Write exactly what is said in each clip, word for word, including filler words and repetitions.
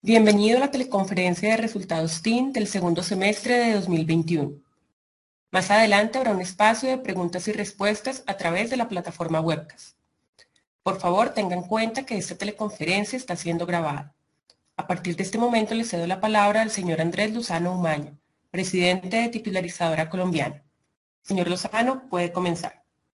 Bienvenido a la teleconferencia de resultados T I N del segundo semestre de dos mil veintiuno. Más adelante habrá un espacio de preguntas y respuestas a través de la plataforma Webcast. Por favor, tengan en cuenta que esta teleconferencia está siendo grabada. A partir de este momento le cedo la palabra al señor Andrés Lozano Umaña, presidente de Titularizadora Colombiana. Señor Lozano, puede comenzar.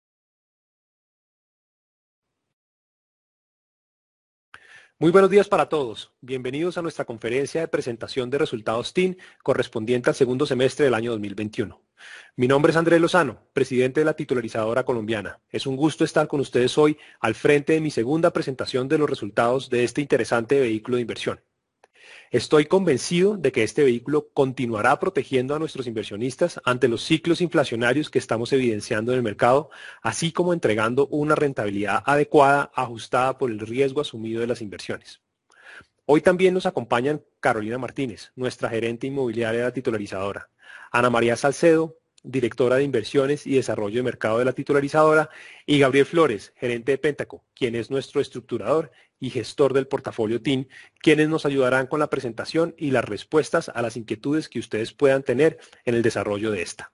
Muy buenos días para todos. Bienvenidos a nuestra conferencia de presentación de resultados T I N correspondiente al segundo semestre del año dos mil veintiuno. Mi nombre es Andrés Lozano, presidente de la Titularizadora Colombiana. Es un gusto estar con ustedes hoy al frente de mi segunda presentación de los resultados de este interesante vehículo de inversión. Estoy convencido de que este vehículo continuará protegiendo a nuestros inversionistas ante los ciclos inflacionarios que estamos evidenciando en el mercado, así como entregando una rentabilidad adecuada ajustada por el riesgo asumido de las inversiones. Hoy también nos acompañan Carolina Martínez, nuestra gerente inmobiliaria de la titularizadora, Ana María Salcedo, directora de Inversiones y Desarrollo de Mercado de la titularizadora, y Gabriel Flores, gerente de Pentaco, quien es nuestro estructurador y gestor del portafolio T I N, quienes nos ayudarán con la presentación y las respuestas a las inquietudes que ustedes puedan tener en el desarrollo de esta.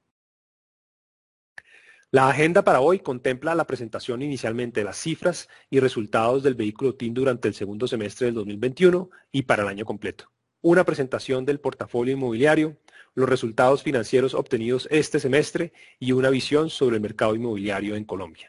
La agenda para hoy contempla la presentación inicialmente de las cifras y resultados del vehículo T I N durante el segundo semestre del dos mil veintiuno y para el año completo. Una presentación del portafolio inmobiliario, los resultados financieros obtenidos este semestre y una visión sobre el mercado inmobiliario en Colombia.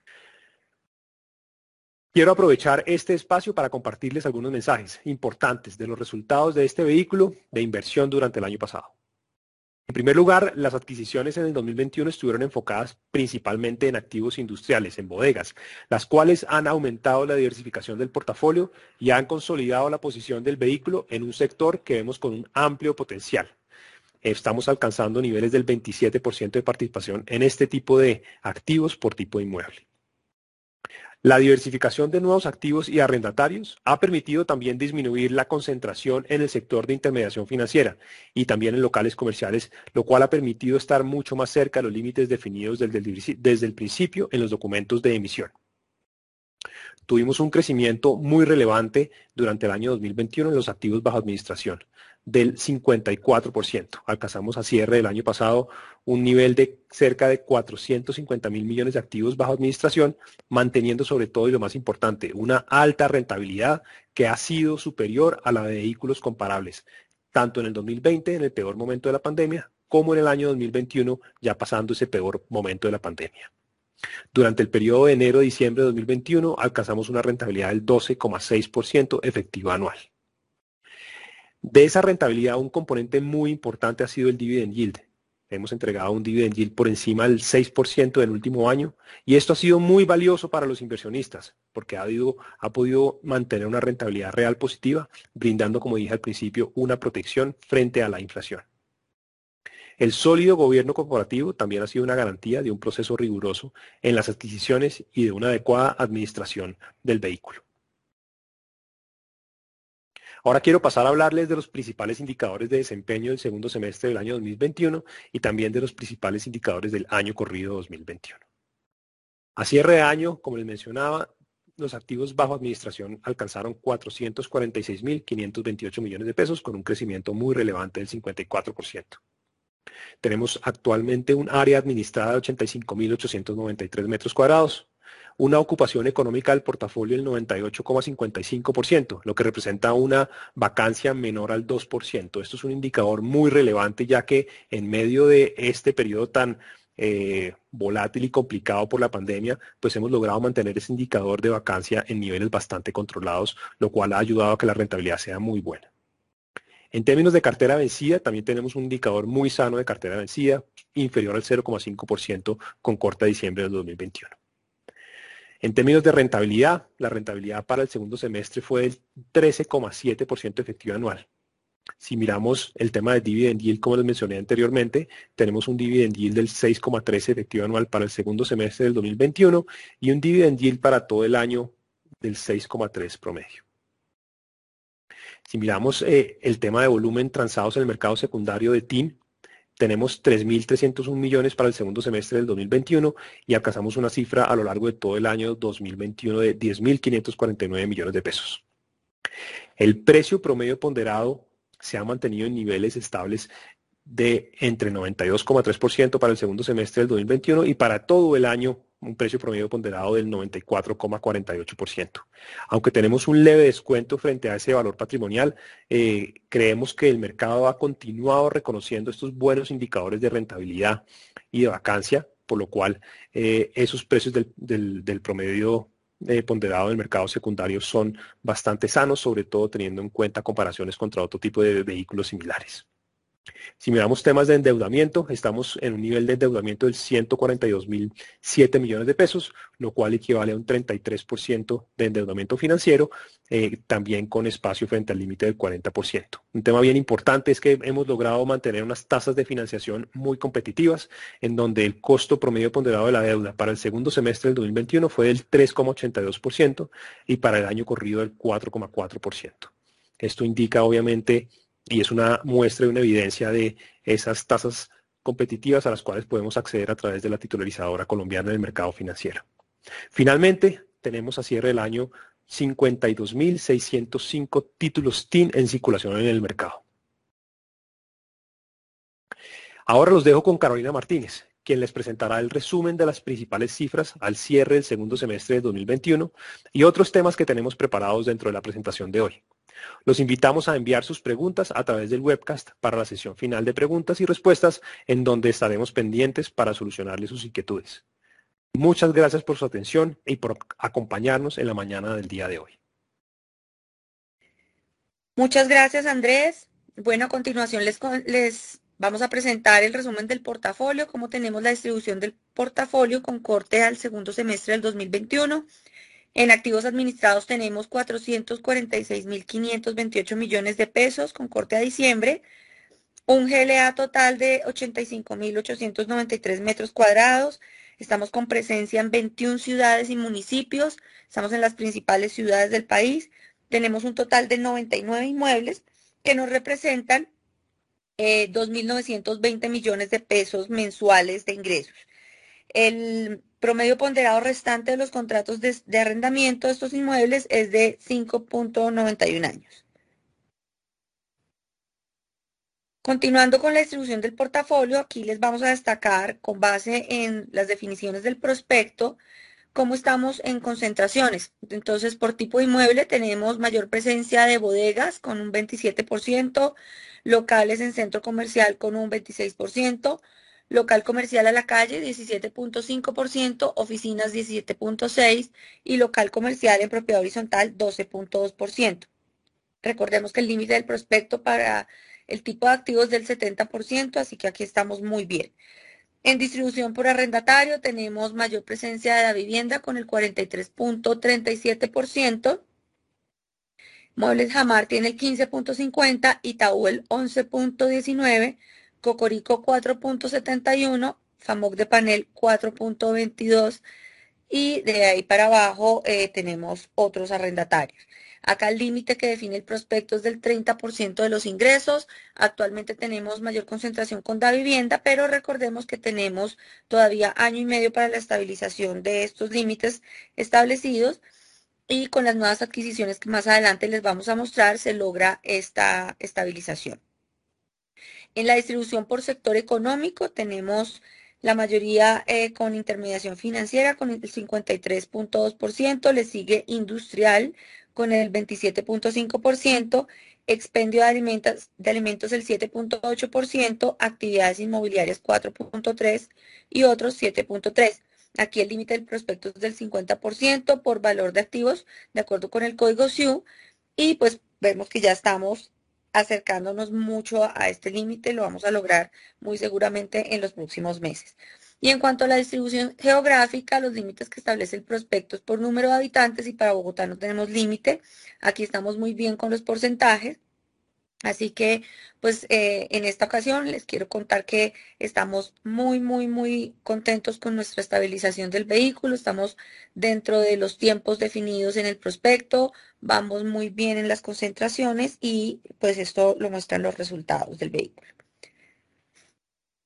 Quiero aprovechar este espacio para compartirles algunos mensajes importantes de los resultados de este vehículo de inversión durante el año pasado. En primer lugar, las adquisiciones en el dos mil veintiuno estuvieron enfocadas principalmente en activos industriales, en bodegas, las cuales han aumentado la diversificación del portafolio y han consolidado la posición del vehículo en un sector que vemos con un amplio potencial. Estamos alcanzando niveles del veintisiete por ciento de participación en este tipo de activos por tipo de inmueble. La diversificación de nuevos activos y arrendatarios ha permitido también disminuir la concentración en el sector de intermediación financiera y también en locales comerciales, lo cual ha permitido estar mucho más cerca de los límites definidos desde el, desde el principio en los documentos de emisión. Tuvimos un crecimiento muy relevante durante el año dos mil veintiuno en los activos bajo administración, del cincuenta y cuatro por ciento. Alcanzamos a cierre del año pasado un nivel de cerca de cuatrocientos cincuenta mil millones de activos bajo administración, manteniendo sobre todo, y lo más importante, una alta rentabilidad que ha sido superior a la de vehículos comparables, tanto en el dos mil veinte, en el peor momento de la pandemia, como en el año dos mil veintiuno, ya pasando ese peor momento de la pandemia. Durante el periodo de enero a diciembre de dos mil veintiuno alcanzamos una rentabilidad del doce coma seis por ciento efectiva anual. De esa rentabilidad, un componente muy importante ha sido el dividend yield. Hemos entregado un dividend yield por encima del seis por ciento del último año y esto ha sido muy valioso para los inversionistas porque ha, habido, ha podido mantener una rentabilidad real positiva, brindando, como dije al principio, una protección frente a la inflación. El sólido gobierno corporativo también ha sido una garantía de un proceso riguroso en las adquisiciones y de una adecuada administración del vehículo. Ahora quiero pasar a hablarles de los principales indicadores de desempeño del segundo semestre del año dos mil veintiuno y también de los principales indicadores del año corrido dos mil veintiuno. A cierre de año, como les mencionaba, los activos bajo administración alcanzaron cuatrocientos cuarenta y seis mil quinientos veintiocho millones de pesos con un crecimiento muy relevante del cincuenta y cuatro por ciento. Tenemos actualmente un área administrada de ochenta y cinco mil ochocientos noventa y tres metros cuadrados, una ocupación económica del portafolio del noventa y ocho coma cincuenta y cinco por ciento, lo que representa una vacancia menor al dos por ciento. Esto es un indicador muy relevante ya que en medio de este periodo tan eh, volátil y complicado por la pandemia, pues hemos logrado mantener ese indicador de vacancia en niveles bastante controlados, lo cual ha ayudado a que la rentabilidad sea muy buena. En términos de cartera vencida, también tenemos un indicador muy sano de cartera vencida, inferior al cero coma cinco por ciento con corte a diciembre del dos mil veintiuno. En términos de rentabilidad, la rentabilidad para el segundo semestre fue del trece coma siete por ciento efectiva anual. Si miramos el tema de dividend yield, como les mencioné anteriormente, tenemos un dividend yield del seis coma trece efectivo anual para el segundo semestre del dos mil veintiuno y un dividend yield para todo el año del seis coma tres promedio. Si miramos eh, el tema de volumen transados en el mercado secundario de T I N, tenemos tres mil trescientos un millones para el segundo semestre del dos mil veintiuno y alcanzamos una cifra a lo largo de todo el año dos mil veintiuno de diez mil quinientos cuarenta y nueve millones de pesos. El precio promedio ponderado se ha mantenido en niveles estables de entre noventa y dos coma tres por ciento para el segundo semestre del dos mil veintiuno y para todo el año un precio promedio ponderado del noventa y cuatro coma cuarenta y ocho por ciento. Aunque tenemos un leve descuento frente a ese valor patrimonial, eh, creemos que el mercado ha continuado reconociendo estos buenos indicadores de rentabilidad y de vacancia, por lo cual eh, esos precios del, del, del promedio eh, ponderado del mercado secundario son bastante sanos, sobre todo teniendo en cuenta comparaciones contra otro tipo de vehículos similares. Si miramos temas de endeudamiento, estamos en un nivel de endeudamiento del ciento cuarenta y dos mil siete millones de pesos, lo cual equivale a un treinta y tres por ciento de endeudamiento financiero, eh, también con espacio frente al límite del cuarenta por ciento. Un tema bien importante es que hemos logrado mantener unas tasas de financiación muy competitivas, en donde el costo promedio ponderado de la deuda para el segundo semestre del dos mil veintiuno fue del tres coma ochenta y dos por ciento y para el año corrido del cuatro coma cuatro por ciento. Esto indica obviamente y es una muestra y una evidencia de esas tasas competitivas a las cuales podemos acceder a través de la titularizadora colombiana del mercado financiero. Finalmente, tenemos a cierre del año cincuenta y dos mil seiscientos cinco títulos T I N en circulación en el mercado. Ahora los dejo con Carolina Martínez, quien les presentará el resumen de las principales cifras al cierre del segundo semestre de dos mil veintiuno y otros temas que tenemos preparados dentro de la presentación de hoy. Los invitamos a enviar sus preguntas a través del webcast para la sesión final de preguntas y respuestas, en donde estaremos pendientes para solucionarles sus inquietudes. Muchas gracias por su atención y por acompañarnos en la mañana del día de hoy. Muchas gracias, Andrés. Bueno, a continuación les, les vamos a presentar el resumen del portafolio, cómo tenemos la distribución del portafolio con corte al segundo semestre del dos mil veintiuno. En activos administrados tenemos cuatrocientos cuarenta y seis mil quinientos veintiocho millones de pesos con corte a diciembre, un G L A total de ochenta y cinco mil ochocientos noventa y tres metros cuadrados. Estamos con presencia en veintiuna ciudades y municipios, estamos en las principales ciudades del país. Tenemos un total de noventa y nueve inmuebles que nos representan eh, dos mil novecientos veinte millones de pesos mensuales de ingresos. El promedio ponderado restante de los contratos de, de arrendamiento de estos inmuebles es de cinco punto noventa y un años. Continuando con la distribución del portafolio, aquí les vamos a destacar, con base en las definiciones del prospecto, cómo estamos en concentraciones. Entonces, por tipo de inmueble tenemos mayor presencia de bodegas con un veintisiete por ciento, locales en centro comercial con un veintiséis por ciento, local comercial a la calle diecisiete punto cinco por ciento, oficinas diecisiete punto seis por ciento y local comercial en propiedad horizontal doce punto dos por ciento. Recordemos que el límite del prospecto para el tipo de activos es del setenta por ciento, así que aquí estamos muy bien. En distribución por arrendatario tenemos mayor presencia de la vivienda con el cuarenta y tres punto treinta y siete por ciento. Muebles Jamar tiene el quince punto cincuenta por ciento, Itaú el once punto diecinueve por ciento, Cocorico cuatro punto setenta y uno por ciento, Famog de Panel cuatro punto veintidós por ciento y de ahí para abajo eh, tenemos otros arrendatarios. Acá el límite que define el prospecto es del treinta por ciento de los ingresos. Actualmente tenemos mayor concentración con Davivienda, pero recordemos que tenemos todavía año y medio para la estabilización de estos límites establecidos y con las nuevas adquisiciones que más adelante les vamos a mostrar se logra esta estabilización. En la distribución por sector económico tenemos la mayoría eh, con intermediación financiera con el cincuenta y tres punto dos por ciento, le sigue industrial con el veintisiete punto cinco por ciento, expendio de alimentos, de alimentos el siete punto ocho por ciento, actividades inmobiliarias cuatro punto tres por ciento y otros siete punto tres por ciento. Aquí el límite del prospecto es del cincuenta por ciento por valor de activos, de acuerdo con el código S I U, y pues vemos que ya estamos acercándonos mucho a este límite, lo vamos a lograr muy seguramente en los próximos meses. Y en cuanto a la distribución geográfica, los límites que establece el prospecto es por número de habitantes y para Bogotá no tenemos límite. Aquí estamos muy bien con los porcentajes. Así que, pues, eh, en esta ocasión les quiero contar que estamos muy, muy, muy contentos con nuestra estabilización del vehículo. Estamos dentro de los tiempos definidos en el prospecto, vamos muy bien en las concentraciones y, pues, esto lo muestran los resultados del vehículo.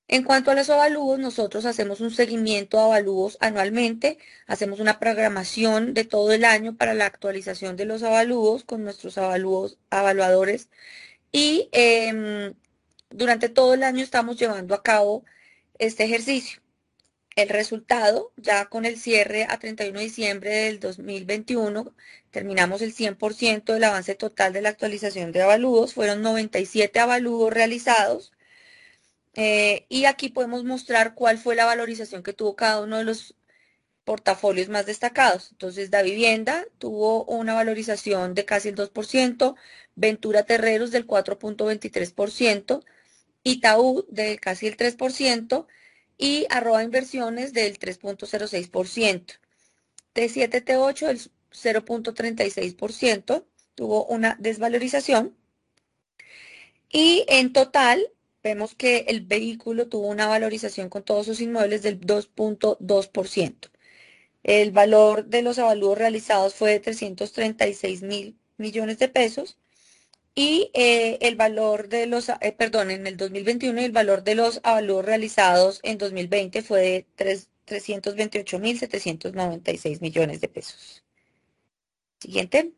En cuanto a los avalúos, nosotros hacemos un seguimiento de avalúos anualmente, hacemos una programación de todo el año para la actualización de los avalúos con nuestros avalúos, evaluadores y eh, durante todo el año estamos llevando a cabo este ejercicio. El resultado, ya con el cierre a treinta y uno de diciembre del dos mil veintiuno, terminamos el cien por ciento del avance total de la actualización de avalúos, fueron noventa y siete avalúos realizados. Eh, y aquí podemos mostrar cuál fue la valorización que tuvo cada uno de los portafolios más destacados. Entonces, Da Vivienda tuvo una valorización de casi el dos por ciento, Ventura Terreros del cuatro punto veintitrés por ciento, Itaú de casi el tres por ciento y Arroba Inversiones del tres punto cero seis por ciento. T siete T ocho del cero punto treinta y seis por ciento tuvo una desvalorización. Y en total, vemos que el vehículo tuvo una valorización con todos sus inmuebles del dos punto dos por ciento. El valor de los avalúos realizados fue de trescientos treinta y seis mil millones de pesos y eh, el valor de los, eh, perdón, en el dos mil veintiuno el valor de los avalúos realizados en dos mil veinte fue de trescientos veintiocho mil setecientos noventa y seis millones de pesos. Siguiente.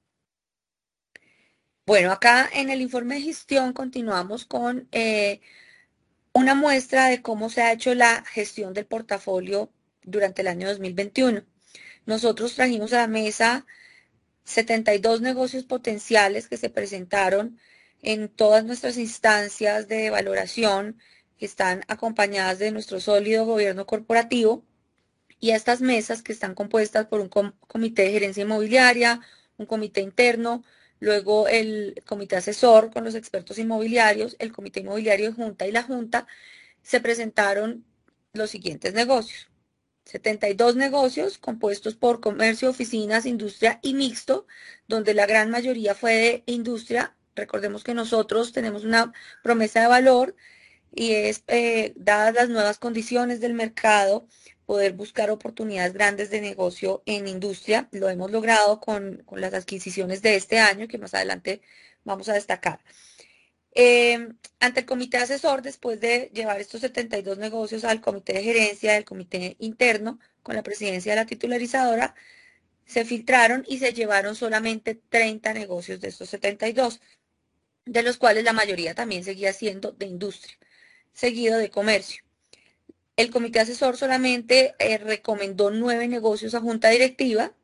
Bueno, acá en el informe de gestión continuamos con eh, una muestra de cómo se ha hecho la gestión del portafolio durante el año dos mil veintiuno. Nosotros trajimos a la mesa setenta y dos negocios potenciales que se presentaron en todas nuestras instancias de valoración que están acompañadas de nuestro sólido gobierno corporativo y a estas mesas que están compuestas por un com- comité de gerencia inmobiliaria, un comité interno, luego el comité asesor con los expertos inmobiliarios, el comité inmobiliario de junta y la junta, se presentaron los siguientes negocios. setenta y dos negocios compuestos por comercio, oficinas, industria y mixto, donde la gran mayoría fue de industria. Recordemos que nosotros tenemos una promesa de valor y es, eh, dadas las nuevas condiciones del mercado, poder buscar oportunidades grandes de negocio en industria. Lo hemos logrado con, con las adquisiciones de este año, que más adelante vamos a destacar. Eh, ante el comité asesor, después de llevar estos setenta y dos negocios al comité de gerencia, del comité interno, con la presidencia de la titularizadora, se filtraron y se llevaron solamente treinta negocios de estos setenta y dos, de los cuales la mayoría también seguía siendo de industria, seguido de comercio. El comité asesor solamente eh, recomendó nueve negocios a junta directiva,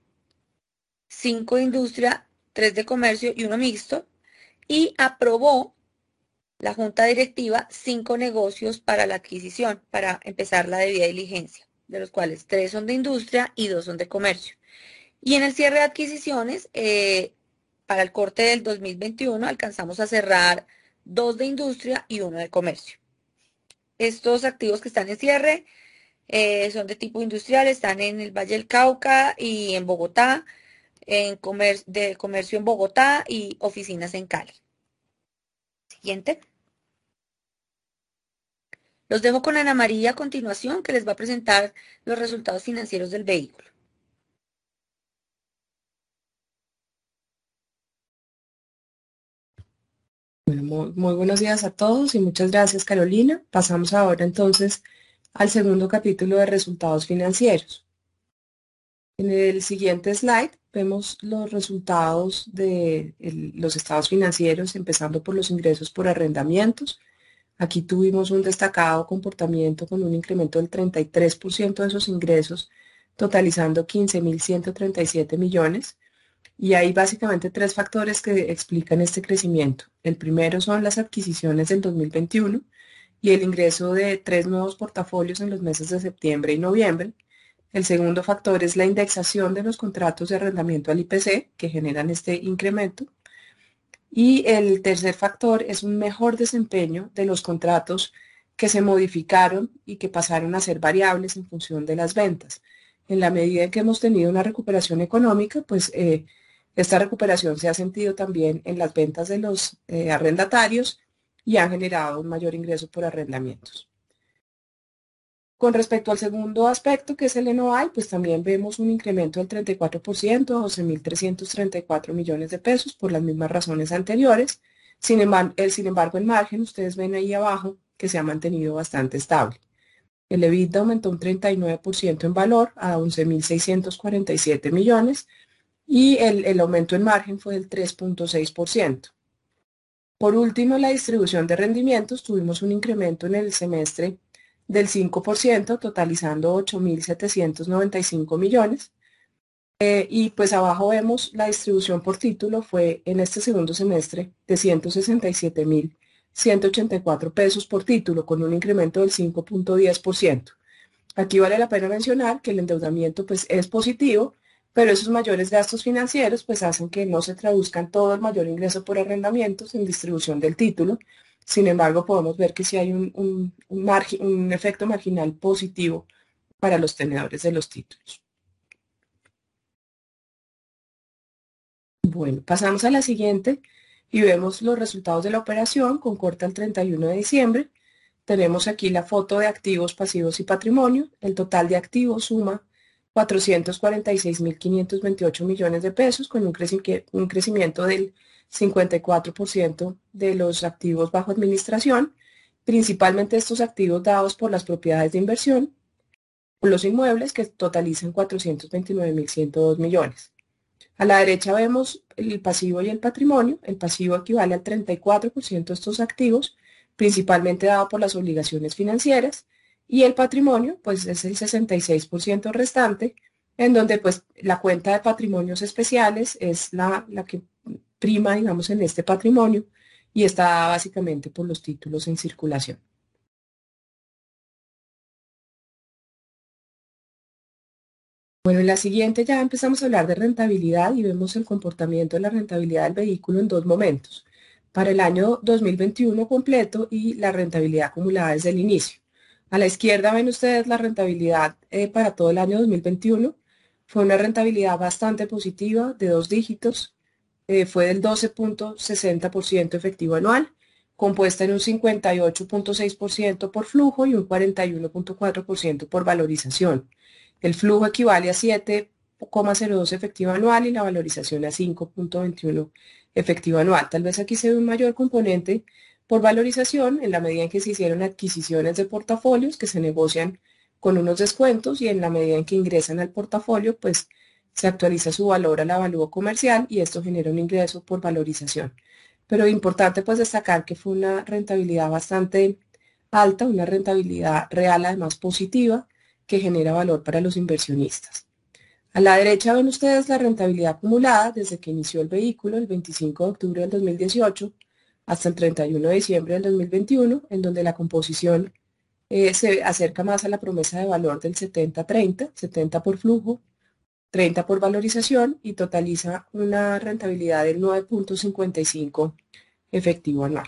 cinco de industria, tres de comercio y uno mixto, y aprobó la junta directiva cinco negocios para la adquisición, para empezar la debida diligencia, de los cuales tres son de industria y dos son de comercio. Y en el cierre de adquisiciones, eh, para el corte del dos mil veintiuno, alcanzamos a cerrar dos de industria y uno de comercio. Estos activos que están en cierre eh, son de tipo industrial, están en el Valle del Cauca y en Bogotá, en comer de comercio en Bogotá y oficinas en Cali. Siguiente. Los dejo con Ana María a continuación, que les va a presentar los resultados financieros del vehículo. Bueno, muy, muy buenos días a todos y muchas gracias, Carolina. Pasamos ahora entonces al segundo capítulo de resultados financieros. En el siguiente slide vemos los resultados de el- los estados financieros, empezando por los ingresos por arrendamientos. Aquí tuvimos un destacado comportamiento con un incremento del treinta y tres por ciento de esos ingresos, totalizando quince mil ciento treinta y siete millones. Y hay básicamente tres factores que explican este crecimiento. El primero son las adquisiciones del dos mil veintiuno y el ingreso de tres nuevos portafolios en los meses de septiembre y noviembre. El segundo factor es la indexación de los contratos de arrendamiento al I P C, que generan este incremento. Y el tercer factor es un mejor desempeño de los contratos que se modificaron y que pasaron a ser variables en función de las ventas. En la medida en que hemos tenido una recuperación económica, pues eh, esta recuperación se ha sentido también en las ventas de los eh, arrendatarios y ha generado un mayor ingreso por arrendamientos. Con respecto al segundo aspecto, que es el N O I, pues también vemos un incremento del treinta y cuatro por ciento a doce mil trescientos treinta y cuatro millones de pesos por las mismas razones anteriores. Sin embargo, el, sin embargo, el margen, ustedes ven ahí abajo, que se ha mantenido bastante estable. El EBITDA aumentó un treinta y nueve por ciento en valor a once mil seiscientos cuarenta y siete millones y el, el aumento en margen fue del tres punto seis por ciento. Por último, la distribución de rendimientos, tuvimos un incremento en el semestre del cinco por ciento, totalizando ocho mil setecientos noventa y cinco millones. Eh, y pues abajo vemos la distribución por título fue en este segundo semestre de ciento sesenta y siete mil ciento ochenta y cuatro pesos por título, con un incremento del cinco punto diez por ciento. Aquí vale la pena mencionar que el endeudamiento pues es positivo, pero esos mayores gastos financieros pues hacen que no se traduzcan todo el mayor ingreso por arrendamientos en distribución del título. Sin embargo, podemos ver que sí hay un, un, un, margen, un efecto marginal positivo para los tenedores de los títulos. Bueno, pasamos a la siguiente y vemos los resultados de la operación con corte al treinta y uno de diciembre. Tenemos aquí la foto de activos, pasivos y patrimonio. El total de activos suma cuatrocientos cuarenta y seis mil quinientos veintiocho millones de pesos, con un, creci un crecimiento del cincuenta y cuatro por ciento de los activos bajo administración, principalmente estos activos dados por las propiedades de inversión, los inmuebles que totalizan cuatrocientos veintinueve mil ciento dos millones. A la derecha vemos el pasivo y el patrimonio. El pasivo equivale al treinta y cuatro por ciento de estos activos, principalmente dado por las obligaciones financieras, y el patrimonio pues es el sesenta y seis por ciento restante, en donde pues la cuenta de patrimonios especiales es la, la que prima, digamos, en este patrimonio y está básicamente por los títulos en circulación. Bueno, en la siguiente ya empezamos a hablar de rentabilidad y vemos el comportamiento de la rentabilidad del vehículo en dos momentos. Para el año dos mil veintiuno completo y la rentabilidad acumulada desde el inicio. A la izquierda ven ustedes la rentabilidad eh, para todo el año dos mil veintiuno. Fue una rentabilidad bastante positiva de dos dígitos. Eh, fue del doce punto sesenta por ciento efectivo anual, compuesta en un cincuenta y ocho punto seis por ciento por flujo y un cuarenta y uno punto cuatro por ciento por valorización. El flujo equivale a siete coma cero dos efectivo anual y la valorización a cinco punto veintiuno efectivo anual. Tal vez aquí se ve un mayor componente por valorización en la medida en que se hicieron adquisiciones de portafolios que se negocian con unos descuentos y en la medida en que ingresan al portafolio, pues se actualiza su valor al avalúo comercial y esto genera un ingreso por valorización. Pero importante pues destacar que fue una rentabilidad bastante alta, una rentabilidad real además positiva, que genera valor para los inversionistas. A la derecha ven ustedes la rentabilidad acumulada desde que inició el vehículo el veinticinco de octubre del dos mil dieciocho hasta el treinta y uno de diciembre del dos mil veintiuno, en donde la composición eh, se acerca más a la promesa de valor del setenta treinta, setenta por flujo, treinta por valorización y totaliza una rentabilidad del nueve punto cincuenta y cinco efectivo anual.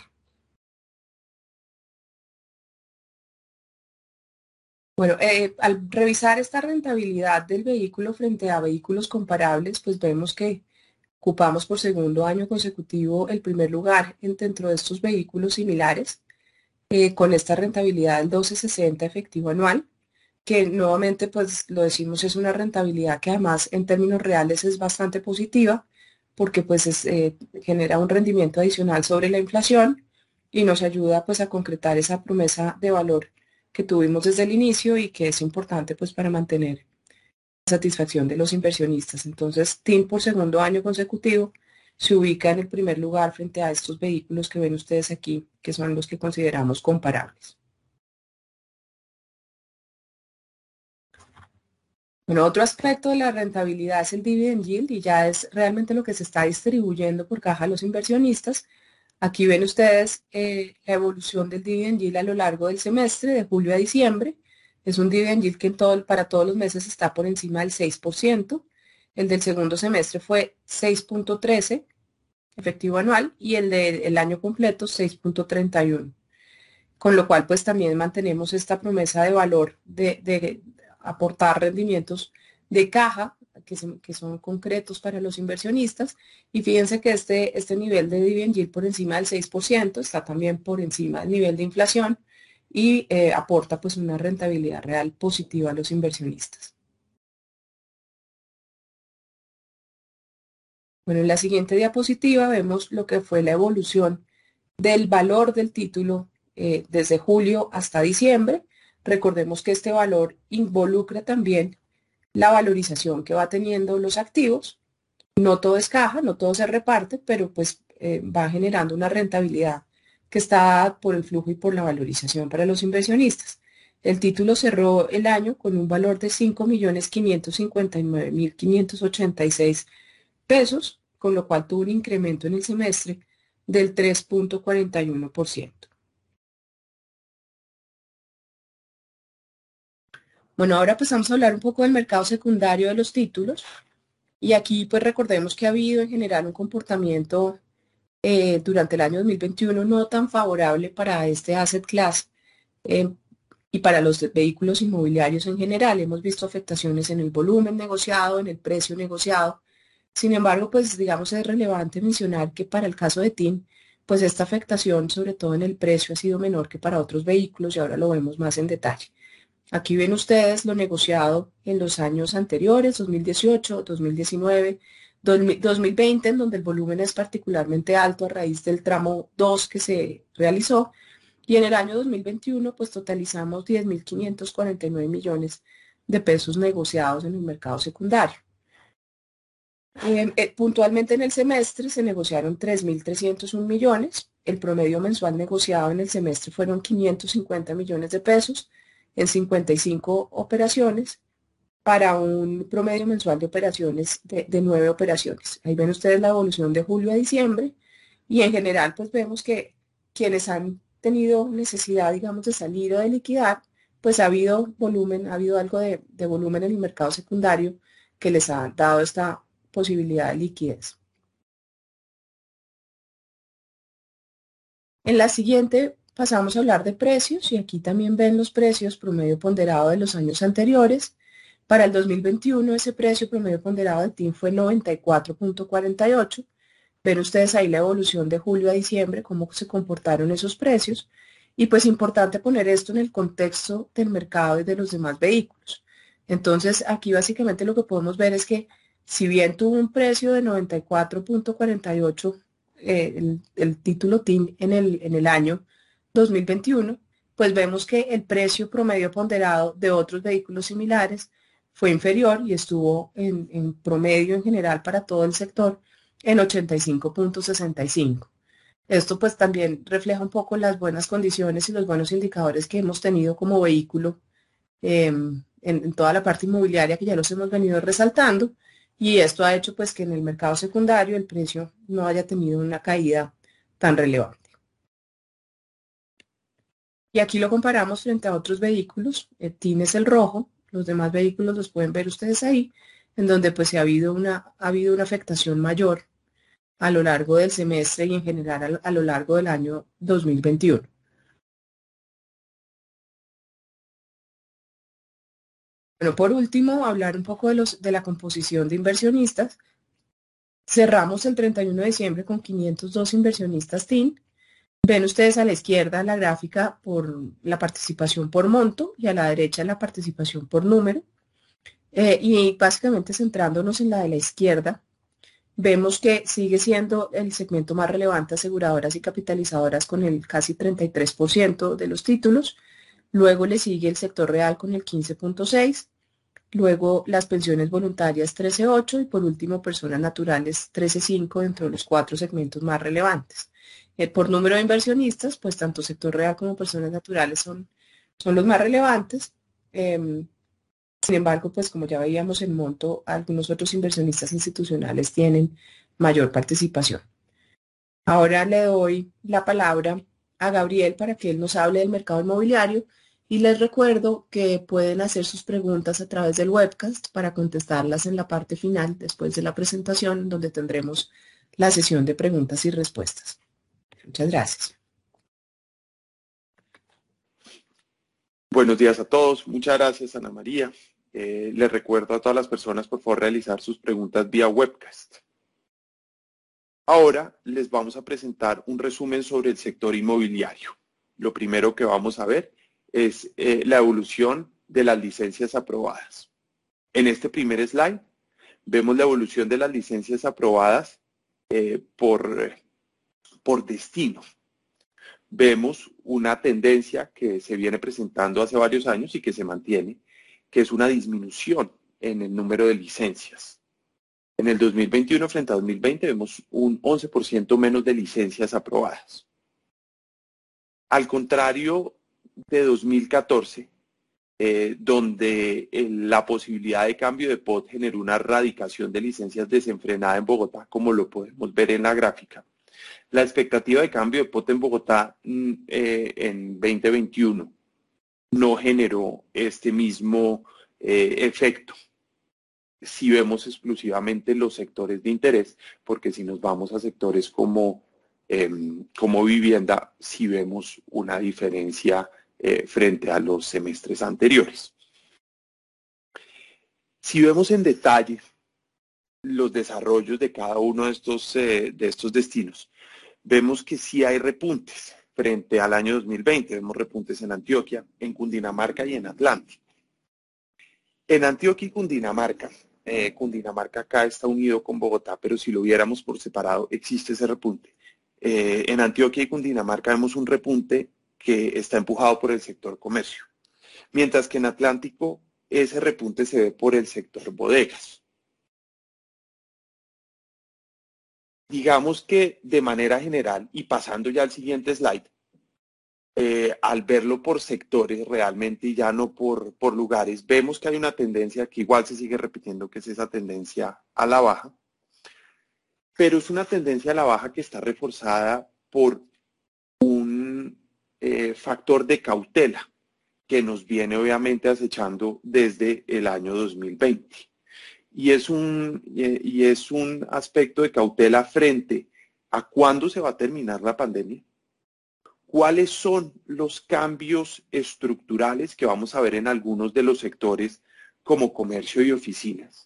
Bueno, eh, al revisar esta rentabilidad del vehículo frente a vehículos comparables, pues vemos que ocupamos por segundo año consecutivo el primer lugar en, dentro de estos vehículos similares, eh, con esta rentabilidad del doce sesenta efectivo anual, que nuevamente pues lo decimos es una rentabilidad que además en términos reales es bastante positiva, porque pues es, eh, genera un rendimiento adicional sobre la inflación y nos ayuda pues a concretar esa promesa de valor que tuvimos desde el inicio y que es importante pues para mantener la satisfacción de los inversionistas. Entonces, T I N por segundo año consecutivo se ubica en el primer lugar frente a estos vehículos que ven ustedes aquí, que son los que consideramos comparables. Bueno, otro aspecto de la rentabilidad es el dividend yield y ya es realmente lo que se está distribuyendo por caja a los inversionistas. Aquí ven ustedes eh, la evolución del dividend yield a lo largo del semestre, de julio a diciembre. Es un dividend yield que en todo, para todos los meses está por encima del seis por ciento. El del segundo semestre fue seis punto trece efectivo anual y el del año completo seis punto treinta y uno. Con lo cual pues también mantenemos esta promesa de valor de, de aportar rendimientos de caja que, se, que son concretos para los inversionistas, y fíjense que este, este nivel de dividend yield por encima del seis por ciento está también por encima del nivel de inflación y eh, aporta pues una rentabilidad real positiva a los inversionistas. Bueno, en la siguiente diapositiva vemos lo que fue la evolución del valor del título eh, desde julio hasta diciembre. Recordemos que este valor involucra también la valorización que va teniendo los activos. No todo es caja, no todo se reparte, pero pues eh, va generando una rentabilidad que está dada por el flujo y por la valorización para los inversionistas. El título cerró el año con un valor de cinco millones quinientos cincuenta y nueve mil quinientos ochenta y seis pesos, con lo cual tuvo un incremento en el semestre del tres punto cuarenta y uno por ciento. Bueno, ahora pasamos a hablar un poco del mercado secundario de los títulos. Y aquí pues recordemos que ha habido en general un comportamiento eh, durante el año dos mil veintiuno no tan favorable para este asset class eh, y para los vehículos inmobiliarios en general. Hemos visto afectaciones en el volumen negociado, en el precio negociado. Sin embargo, pues digamos es relevante mencionar que para el caso de T I N, pues esta afectación, sobre todo en el precio, ha sido menor que para otros vehículos y ahora lo vemos más en detalle. Aquí ven ustedes lo negociado en los años anteriores, dos mil dieciocho, dos mil diecinueve, dos mil veinte, en donde el volumen es particularmente alto a raíz del tramo dos que se realizó. Y en el año dos mil veintiuno, pues totalizamos diez mil quinientos cuarenta y nueve millones de pesos negociados en el mercado secundario. Eh, eh, puntualmente en el semestre se negociaron tres mil trescientos un millones. El promedio mensual negociado en el semestre fueron quinientos cincuenta millones de pesos en cincuenta y cinco operaciones para un promedio mensual de operaciones de, de nueve operaciones. Ahí ven ustedes la evolución de julio a diciembre y en general pues vemos que quienes han tenido necesidad, digamos, de salir o de liquidar, pues ha habido volumen, ha habido algo de, de volumen en el mercado secundario que les ha dado esta posibilidad de liquidez. En la siguiente pasamos a hablar de precios y aquí también ven los precios promedio ponderado de los años anteriores. Para el dos mil veintiuno ese precio promedio ponderado de T I N fue noventa y cuatro punto cuarenta y ocho. Ven ustedes ahí la evolución de julio a diciembre, cómo se comportaron esos precios. Y pues importante poner esto en el contexto del mercado y de los demás vehículos. Entonces aquí básicamente lo que podemos ver es que si bien tuvo un precio de noventa y cuatro punto cuarenta y ocho eh, el, el título T I N en el, en el año dos mil veintiuno, pues vemos que el precio promedio ponderado de otros vehículos similares fue inferior y estuvo en, en promedio en general para todo el sector en ochenta y cinco punto sesenta y cinco. Esto pues también refleja un poco las buenas condiciones y los buenos indicadores que hemos tenido como vehículo eh, en, en toda la parte inmobiliaria que ya los hemos venido resaltando y esto ha hecho pues que en el mercado secundario el precio no haya tenido una caída tan relevante. Y aquí lo comparamos frente a otros vehículos. El T I N es el rojo, los demás vehículos los pueden ver ustedes ahí, en donde pues ha habido una, ha habido una afectación mayor a lo largo del semestre y en general a, a lo largo del año dos mil veintiuno. Bueno, por último, hablar un poco de, los, de la composición de inversionistas. Cerramos el treinta y uno de diciembre con quinientos dos inversionistas T I N. Ven ustedes a la izquierda la gráfica por la participación por monto y a la derecha la participación por número. Eh, y básicamente centrándonos en la de la izquierda, vemos que sigue siendo el segmento más relevante aseguradoras y capitalizadoras con el casi treinta y tres por ciento de los títulos. Luego le sigue el sector real con el quince punto seis por ciento. Luego las pensiones voluntarias trece punto ocho por ciento y por último personas naturales trece punto cinco por ciento dentro de los cuatro segmentos más relevantes. Eh, por número de inversionistas, pues tanto sector real como personas naturales son, son los más relevantes. Eh, sin embargo, pues como ya veíamos en monto, algunos otros inversionistas institucionales tienen mayor participación. Ahora le doy la palabra a Gabriel para que él nos hable del mercado inmobiliario y les recuerdo que pueden hacer sus preguntas a través del webcast para contestarlas en la parte final después de la presentación donde tendremos la sesión de preguntas y respuestas. Muchas gracias. Buenos días a todos. Muchas gracias, Ana María. Eh, les recuerdo a todas las personas, por favor, realizar sus preguntas vía webcast. Ahora les vamos a presentar un resumen sobre el sector inmobiliario. Lo primero que vamos a ver es eh, la evolución de las licencias aprobadas. En este primer slide vemos la evolución de las licencias aprobadas eh, por, por destino. vemos una tendencia que se viene presentando hace varios años y que se mantiene, que es una disminución en el número de licencias. En el dos mil veintiuno frente a dos mil veinte vemos un once por ciento menos de licencias aprobadas. Al contrario de dos mil catorce, eh, donde eh, la posibilidad de cambio de P O T generó una erradicación de licencias desenfrenada en Bogotá, como lo podemos ver en la gráfica. La expectativa de cambio de P O T en Bogotá eh, en veinte veintiuno no generó este mismo eh, efecto. Si vemos exclusivamente los sectores de interés, porque si nos vamos a sectores como, eh, como vivienda, sí vemos una diferencia eh, frente a los semestres anteriores. Si vemos en detalle los desarrollos de cada uno de estos, eh, de estos destinos, vemos que sí hay repuntes frente al año dos mil veinte. Vemos repuntes en Antioquia, en Cundinamarca y en Atlántico. En Antioquia y Cundinamarca, eh, Cundinamarca acá está unido con Bogotá, pero si lo viéramos por separado, existe ese repunte. Eh, en Antioquia y Cundinamarca vemos un repunte que está empujado por el sector comercio, mientras que en Atlántico ese repunte se ve por el sector bodegas. Digamos que de manera general, y pasando ya al siguiente slide, eh, al verlo por sectores realmente y ya no por, por lugares, vemos que hay una tendencia que igual se sigue repitiendo, que es esa tendencia a la baja, pero es una tendencia a la baja que está reforzada por un eh, factor de cautela que nos viene obviamente acechando desde el año dos mil veinte. Y es un, y es un aspecto de cautela frente a cuándo se va a terminar la pandemia, cuáles son los cambios estructurales que vamos a ver en algunos de los sectores como comercio y oficinas.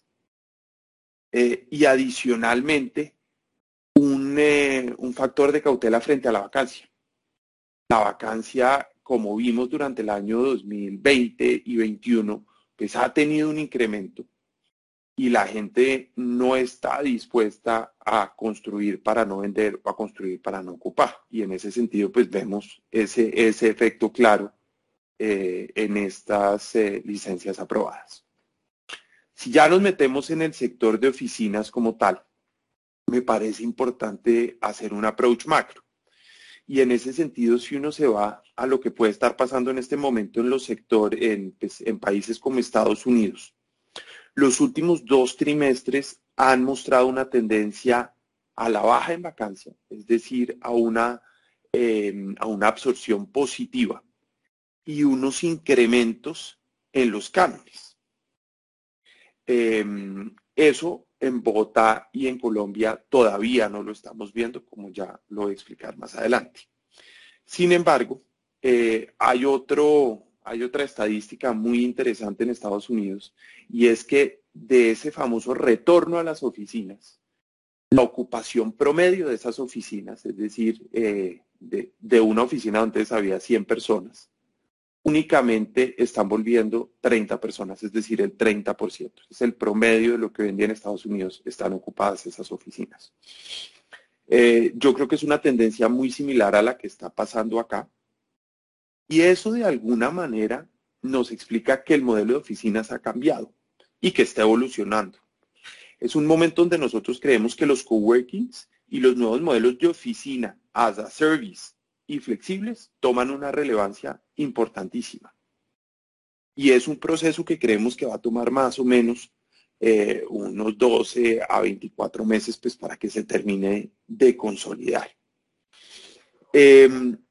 Eh, y adicionalmente, un, eh, un factor de cautela frente a la vacancia. La vacancia, como vimos durante el año dos mil veinte y veintiuno, pues ha tenido un incremento y la gente no está dispuesta a construir para no vender o a construir para no ocupar. Y en ese sentido, pues vemos ese, ese efecto claro eh, en estas eh, licencias aprobadas. Si ya nos metemos en el sector de oficinas como tal, me parece importante hacer un approach macro. Y en ese sentido, si uno se va a lo que puede estar pasando en este momento en los sectores, en, pues, en países como Estados Unidos, los últimos dos trimestres han mostrado una tendencia a la baja en vacancia, es decir, a una, eh, a una absorción positiva y unos incrementos en los cánones. Eh, eso en Bogotá y en Colombia todavía no lo estamos viendo, como ya lo voy a explicar más adelante. Sin embargo, eh, hay, otro, hay otra estadística muy interesante en Estados Unidos, y es que de ese famoso retorno a las oficinas, la ocupación promedio de esas oficinas, es decir, eh, de, de una oficina donde antes había cien personas, únicamente están volviendo treinta personas, es decir, el treinta por ciento. Es el promedio de lo que hoy en día en Estados Unidos están ocupadas esas oficinas. Eh, yo creo que es una tendencia muy similar a la que está pasando acá. Y eso de alguna manera nos explica que el modelo de oficinas ha cambiado y que está evolucionando. Es un momento donde nosotros creemos que los coworkings y los nuevos modelos de oficina as a service y flexibles toman una relevancia importantísima. Y es un proceso que creemos que va a tomar más o menos eh, unos doce a veinticuatro meses pues, para que se termine de consolidar. Eh,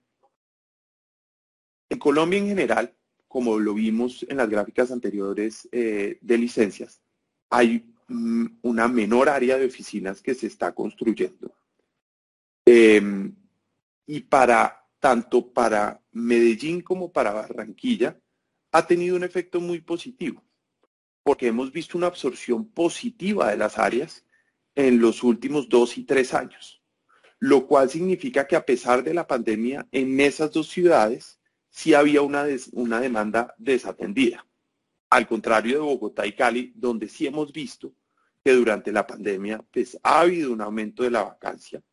en Colombia en general, como lo vimos en las gráficas anteriores eh, de licencias, hay mm, una menor área de oficinas que se está construyendo. Eh, y para tanto para Medellín como para Barranquilla, ha tenido un efecto muy positivo, porque hemos visto una absorción positiva de las áreas en los últimos dos y tres años, lo cual significa que a pesar de la pandemia, en esas dos ciudades sí había una, des, una demanda desatendida. Al contrario de Bogotá y Cali, donde sí hemos visto que durante la pandemia pues, ha habido un aumento de la vacancia,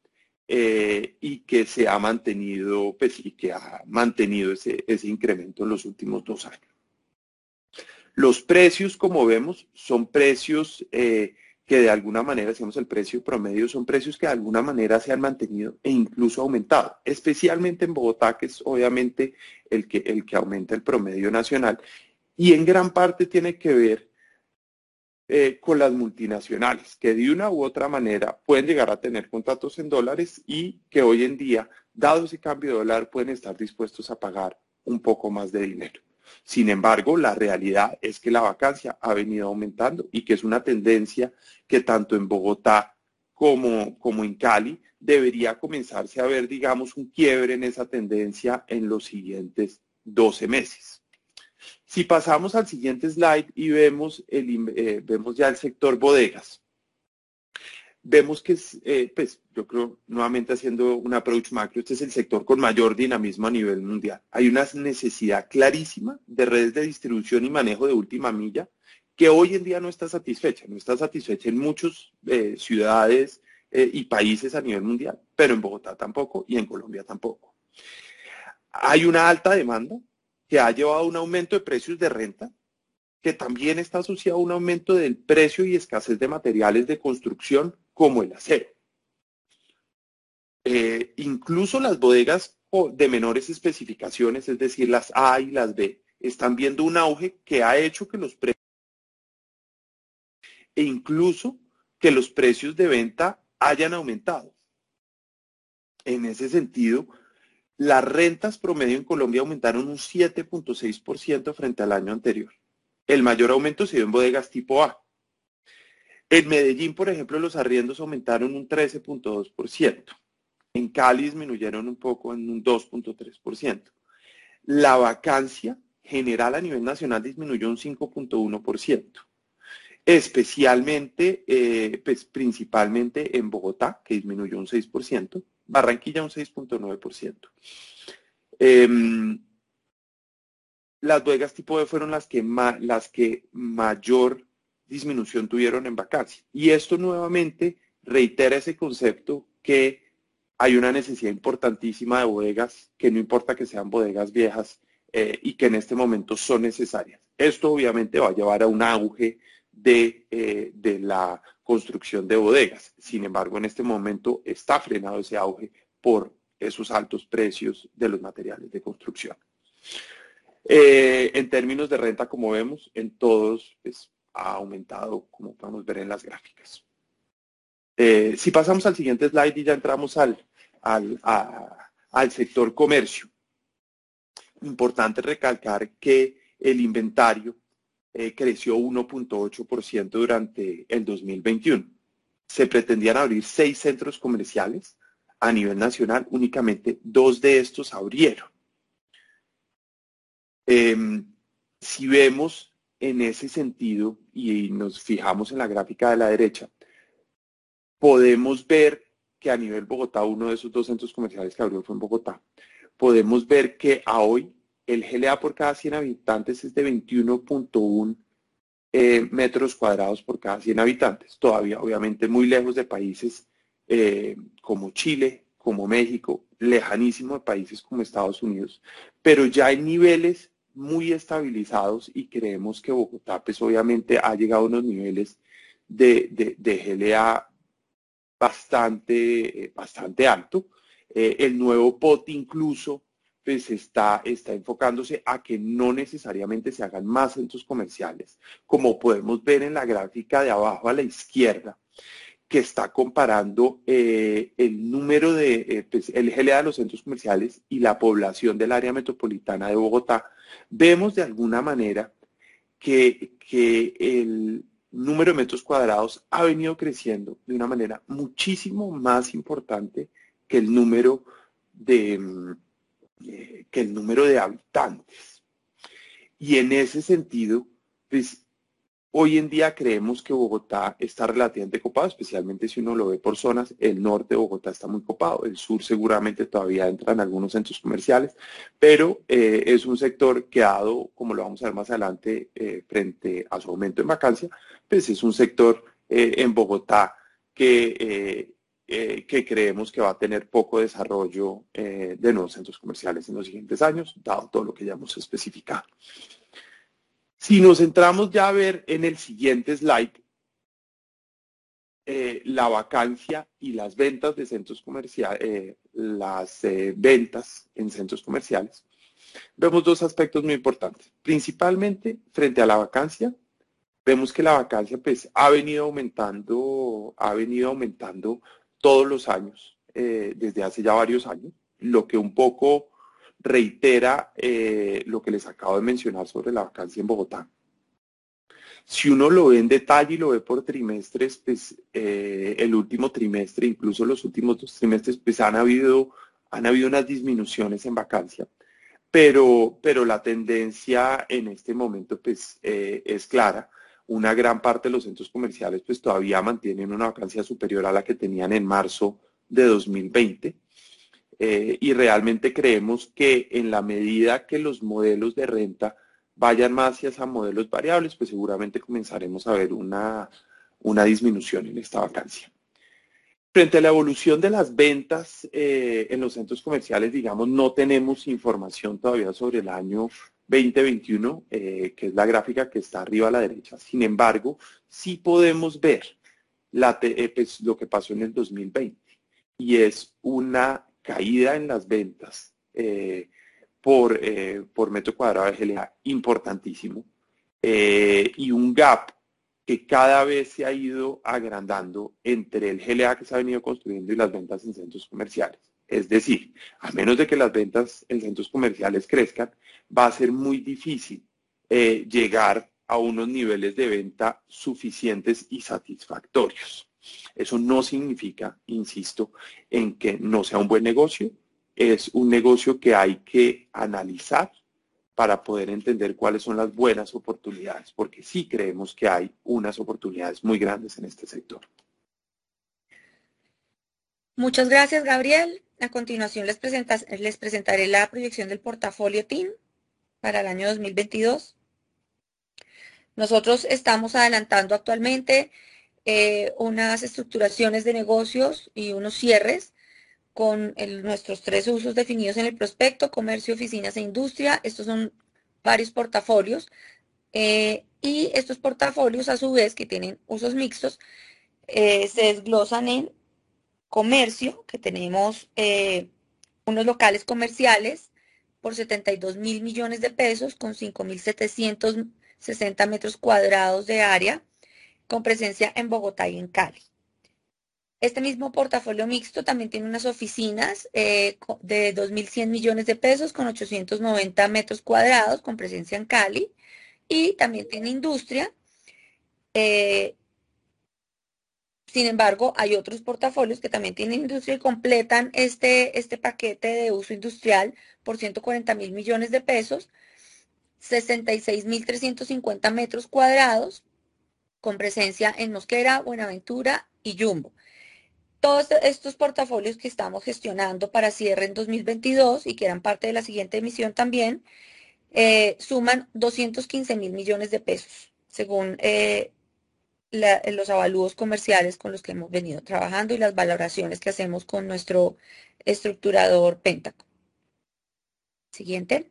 eh, y que se ha mantenido, pues, y que ha mantenido ese, ese incremento en los últimos dos años. Los precios, como vemos, son precios eh, que de alguna manera, decimos el precio promedio, son precios que de alguna manera se han mantenido e incluso aumentado, especialmente en Bogotá, que es obviamente el que, el que aumenta el promedio nacional, y en gran parte tiene que ver eh, con las multinacionales, que de una u otra manera pueden llegar a tener contratos en dólares y que hoy en día, dado ese cambio de dólar, pueden estar dispuestos a pagar un poco más de dinero. Sin embargo, la realidad es que la vacancia ha venido aumentando y que es una tendencia que tanto en Bogotá como, como en Cali debería comenzarse a ver, digamos, un quiebre en esa tendencia en los siguientes doce meses. Si pasamos al siguiente slide y vemos, el, eh, vemos ya el sector bodegas, vemos que es, eh, pues yo creo, nuevamente haciendo un approach macro, este es el sector con mayor dinamismo a nivel mundial. Hay una necesidad clarísima de redes de distribución y manejo de última milla que hoy en día no está satisfecha, no está satisfecha en muchas eh, ciudades eh, y países a nivel mundial, pero en Bogotá tampoco y en Colombia tampoco. Hay una alta demanda que ha llevado a un aumento de precios de renta, que también está asociado a un aumento del precio y escasez de materiales de construcción como el acero. Eh, incluso las bodegas de menores especificaciones, es decir, las A y las B, están viendo un auge que ha hecho que los precios e incluso que los precios de venta hayan aumentado. En ese sentido, las rentas promedio en Colombia aumentaron un siete punto seis por ciento frente al año anterior. El mayor aumento se dio en bodegas tipo A. En Medellín, por ejemplo, los arriendos aumentaron un trece punto dos por ciento. En Cali disminuyeron un poco en un dos punto tres por ciento. La vacancia general a nivel nacional disminuyó un cinco punto uno por ciento. Especialmente, eh, pues principalmente en Bogotá, que disminuyó un seis por ciento. Barranquilla un seis punto nueve por ciento. Eh, las bodegas tipo B fueron las que, ma las que mayor disminución tuvieron en vacancia. Y esto nuevamente reitera ese concepto que hay una necesidad importantísima de bodegas, que no importa que sean bodegas viejas eh, y que en este momento son necesarias. Esto obviamente va a llevar a un auge de, eh, de la construcción de bodegas. Sin embargo, en este momento está frenado ese auge por esos altos precios de los materiales de construcción. Eh, en términos de renta, como vemos, en todos pues, ha aumentado, como podemos ver en las gráficas. Eh, si pasamos al siguiente slide y ya entramos al, al, a, al sector comercio, importante recalcar que el inventario eh, creció uno punto ocho por ciento durante el dos mil veintiuno. Se pretendían abrir seis centros comerciales a nivel nacional, únicamente dos de estos abrieron. Eh, si vemos en ese sentido y nos fijamos en la gráfica de la derecha, podemos ver que a nivel Bogotá, uno de esos dos centros comerciales que abrió fue en Bogotá, podemos ver que a hoy el G L A por cada cien habitantes es de veintiuno punto uno eh, metros cuadrados por cada cien habitantes. Todavía, obviamente, muy lejos de países eh, como Chile, como México, lejanísimo de países como Estados Unidos, pero ya en niveles muy estabilizados y creemos que Bogotá, pues obviamente ha llegado a unos niveles de, de, de G L A bastante, eh, bastante alto. Eh, el nuevo P O T incluso pues está, está enfocándose a que no necesariamente se hagan más centros comerciales, como podemos ver en la gráfica de abajo a la izquierda, que está comparando eh, el número de, eh, pues, el G L A de los centros comerciales y la población del área metropolitana de Bogotá. Vemos de alguna manera que, que el número de metros cuadrados ha venido creciendo de una manera muchísimo más importante que el número de, eh, que el número de habitantes. Y en ese sentido, pues, hoy en día creemos que Bogotá está relativamente copado, especialmente si uno lo ve por zonas. El norte de Bogotá está muy copado, el sur seguramente todavía entran algunos centros comerciales, pero eh, es un sector que ha dado, como lo vamos a ver más adelante, eh, frente a su aumento en vacancia, pues es un sector eh, en Bogotá que eh, eh, que creemos que va a tener poco desarrollo eh, de nuevos centros comerciales en los siguientes años, dado todo lo que ya hemos especificado. Si nos centramos ya a ver en el siguiente slide, eh, la vacancia y las ventas de centros comerciales, eh, las eh, ventas en centros comerciales, vemos dos aspectos muy importantes. Principalmente, frente a la vacancia, vemos que la vacancia pues, ha venido aumentando, ha venido aumentando todos los años, eh, desde hace ya varios años, lo que un poco reitera eh, lo que les acabo de mencionar sobre la vacancia en Bogotá. Si uno lo ve en detalle y lo ve por trimestres, pues eh, el último trimestre, incluso los últimos dos trimestres, pues han habido, han habido unas disminuciones en vacancia. Pero, pero la tendencia en este momento pues, eh, es clara. Una gran parte de los centros comerciales pues, todavía mantienen una vacancia superior a la que tenían en marzo de dos mil veinte. Eh, y realmente creemos que en la medida que los modelos de renta vayan más hacia modelos variables, pues seguramente comenzaremos a ver una, una disminución en esta vacancia. Frente a la evolución de las ventas eh, en los centros comerciales, digamos, no tenemos información todavía sobre el año veinte veintiuno, eh, que es la gráfica que está arriba a la derecha. Sin embargo, sí podemos ver la, eh, pues, lo que pasó en el dos mil veinte, y es una caída en las ventas eh, por, eh, por metro cuadrado de G L A importantísimo, eh, y un gap que cada vez se ha ido agrandando entre el G L A que se ha venido construyendo y las ventas en centros comerciales. Es decir, a menos de que las ventas en centros comerciales crezcan, va a ser muy difícil eh, llegar a unos niveles de venta suficientes y satisfactorios. Eso no significa, insisto, en que no sea un buen negocio. Es un negocio que hay que analizar para poder entender cuáles son las buenas oportunidades, porque sí creemos que hay unas oportunidades muy grandes en este sector. Muchas gracias, Gabriel. A continuación les, presentas, les presentaré la proyección del portafolio T I N para el año dos mil veintidós. Nosotros estamos adelantando actualmente eh, unas estructuraciones de negocios y unos cierres con el, nuestros tres usos definidos en el prospecto: comercio, oficinas e industria. Estos son varios portafolios eh, y estos portafolios, a su vez, que tienen usos mixtos, eh, se desglosan en comercio, que tenemos eh, unos locales comerciales por setenta y dos mil millones de pesos con cinco mil setecientos sesenta metros cuadrados de área, con presencia en Bogotá y en Cali. Este mismo portafolio mixto también tiene unas oficinas eh, de dos mil cien millones de pesos con ochocientos noventa metros cuadrados, con presencia en Cali, y también tiene industria. Eh, sin embargo, hay otros portafolios que también tienen industria y completan este, este paquete de uso industrial por ciento cuarenta mil millones de pesos, sesenta y seis mil trescientos cincuenta metros cuadrados, con presencia en Mosquera, Buenaventura y Jumbo. Todos estos portafolios que estamos gestionando para cierre en dos mil veintidós y que eran parte de la siguiente emisión también, eh, suman doscientos quince mil millones de pesos, según eh, la, los avalúos comerciales con los que hemos venido trabajando y las valoraciones que hacemos con nuestro estructurador Pentaco. Siguiente.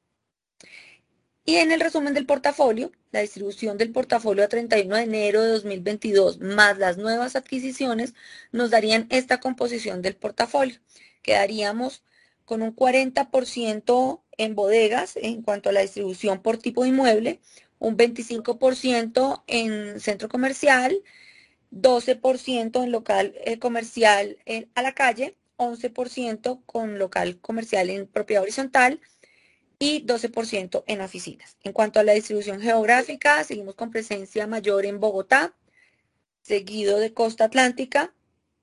Y en el resumen del portafolio, la distribución del portafolio a treinta y uno de enero de dos mil veintidós más las nuevas adquisiciones nos darían esta composición del portafolio. Quedaríamos con un cuarenta por ciento en bodegas en cuanto a la distribución por tipo de inmueble, un veinticinco por ciento en centro comercial, doce por ciento en local eh, comercial en, a la calle, once por ciento con local comercial en propiedad horizontal, y doce por ciento en oficinas. En cuanto a la distribución geográfica, seguimos con presencia mayor en Bogotá, seguido de Costa Atlántica,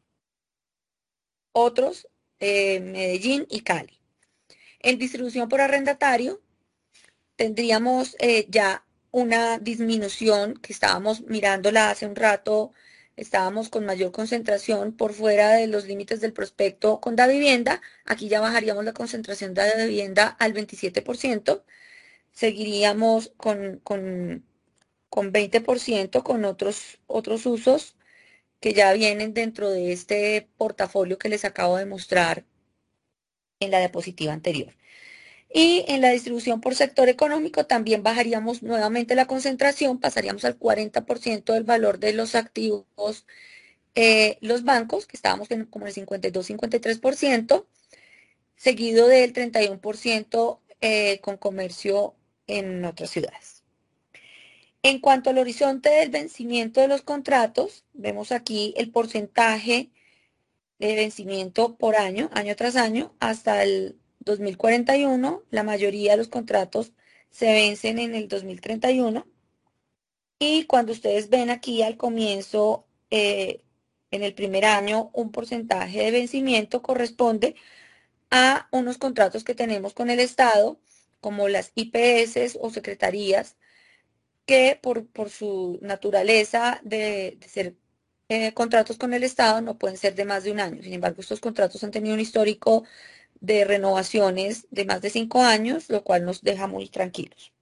otros eh, Medellín y Cali. En distribución por arrendatario, tendríamos eh, ya una disminución que estábamos mirándola hace un rato. Estábamos con mayor concentración por fuera de los límites del prospecto con Davivienda. Aquí ya bajaríamos la concentración de Davivienda al veintisiete por ciento. Seguiríamos con, con, con veinte por ciento con otros, otros usos que ya vienen dentro de este portafolio que les acabo de mostrar en la diapositiva anterior. Y en la distribución por sector económico también bajaríamos nuevamente la concentración, pasaríamos al cuarenta por ciento del valor de los activos, eh, los bancos, que estábamos en como el cincuenta y dos, cincuenta y tres por ciento, seguido del treinta y uno por ciento eh, con comercio en otras ciudades. En cuanto al horizonte del vencimiento de los contratos, vemos aquí el porcentaje de vencimiento por año, año tras año, hasta el dos mil cuarenta y uno. La mayoría de los contratos se vencen en el dos mil treinta y uno. Y cuando ustedes ven aquí al comienzo, eh, en el primer año, un porcentaje de vencimiento corresponde a unos contratos que tenemos con el Estado, como las I P S o secretarías, que por, por su naturaleza de, de ser eh, contratos con el Estado no pueden ser de más de un año. Sin embargo, estos contratos han tenido un histórico de renovaciones de más de cinco años, lo cual nos deja muy tranquilos.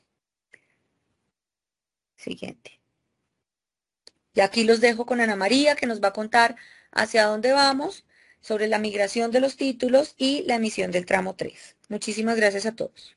Siguiente. Y aquí los dejo con Ana María, que nos va a contar hacia dónde vamos sobre la migración de los títulos y la emisión del tramo tres. Muchísimas gracias a todos.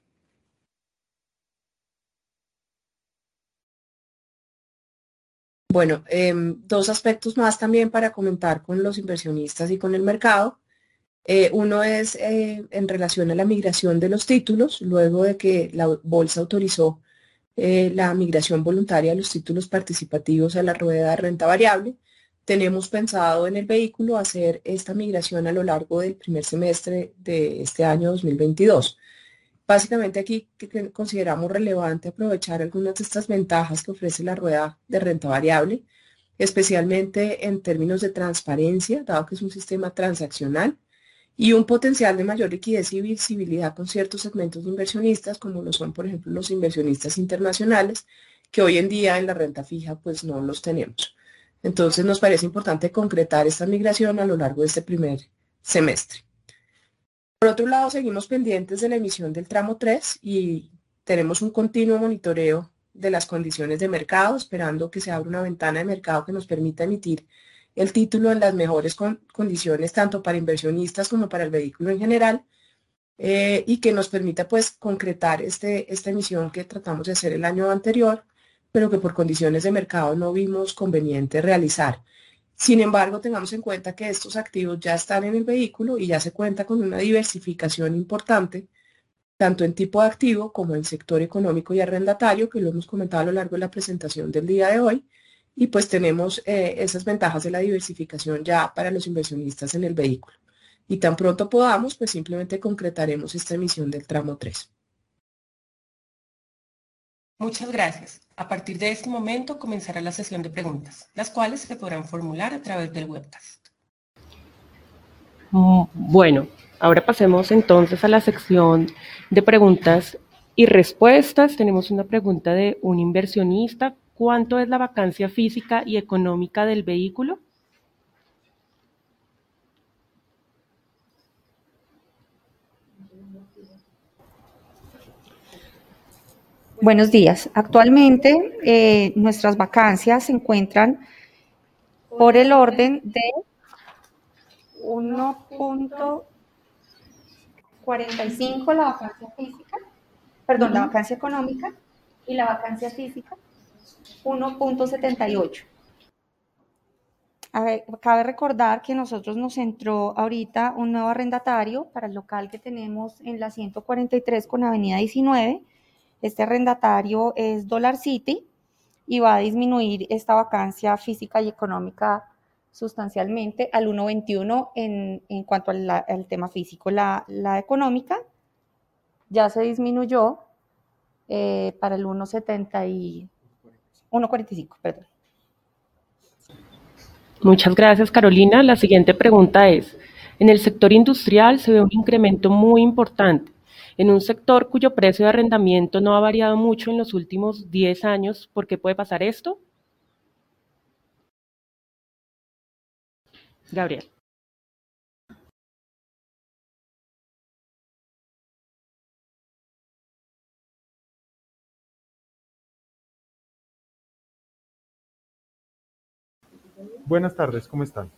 Bueno, em, dos aspectos más también para comentar con los inversionistas y con el mercado. Eh, uno es eh, en relación a la migración de los títulos, luego de que la bolsa autorizó eh, la migración voluntaria de los títulos participativos a la rueda de renta variable. Tenemos pensado en el vehículo hacer esta migración a lo largo del primer semestre de este año dos mil veintidós. Básicamente aquí que consideramos relevante aprovechar algunas de estas ventajas que ofrece la rueda de renta variable, especialmente en términos de transparencia, dado que es un sistema transaccional, y un potencial de mayor liquidez y visibilidad con ciertos segmentos de inversionistas, como lo son, por ejemplo, los inversionistas internacionales, que hoy en día en la renta fija pues no los tenemos. Entonces nos parece importante concretar esta migración a lo largo de este primer semestre. Por otro lado, seguimos pendientes de la emisión del tramo tres y tenemos un continuo monitoreo de las condiciones de mercado, esperando que se abra una ventana de mercado que nos permita emitir el título en las mejores con condiciones tanto para inversionistas como para el vehículo en general, eh, y que nos permita pues concretar este, esta emisión que tratamos de hacer el año anterior, pero que por condiciones de mercado no vimos conveniente realizar. Sin embargo, tengamos en cuenta que estos activos ya están en el vehículo y ya se cuenta con una diversificación importante, tanto en tipo de activo como en sector económico y arrendatario, que lo hemos comentado a lo largo de la presentación del día de hoy, y pues tenemos eh, esas ventajas de la diversificación ya para los inversionistas en el vehículo. Y tan pronto podamos, pues simplemente concretaremos esta emisión del tramo tres. Muchas gracias. A partir de este momento comenzará la sesión de preguntas, las cuales se podrán formular a través del webcast. Bueno, ahora pasemos entonces a la sección de preguntas y respuestas. Tenemos una pregunta de un inversionista. ¿Cuánto es la vacancia física y económica del vehículo? Buenos días. Actualmente eh, nuestras vacancias se encuentran por el orden de uno punto cuarenta y cinco la vacancia física, perdón, la vacancia económica, y la vacancia física uno punto setenta y ocho. A ver, cabe recordar que nosotros nos entró ahorita un nuevo arrendatario para el local que tenemos en la ciento cuarenta y tres con avenida diecinueve. Este arrendatario es Dollar City y va a disminuir esta vacancia física y económica sustancialmente al uno punto veintiuno en, en cuanto al, al tema físico. La, la económica ya se disminuyó eh, para el uno punto setenta y uno punto cuarenta y cinco, perdón. Muchas gracias, Carolina. La siguiente pregunta es, en el sector industrial se ve un incremento muy importante. En un sector cuyo precio de arrendamiento no ha variado mucho en los últimos diez años, ¿por qué puede pasar esto? Gabriel. Buenas tardes, ¿cómo están?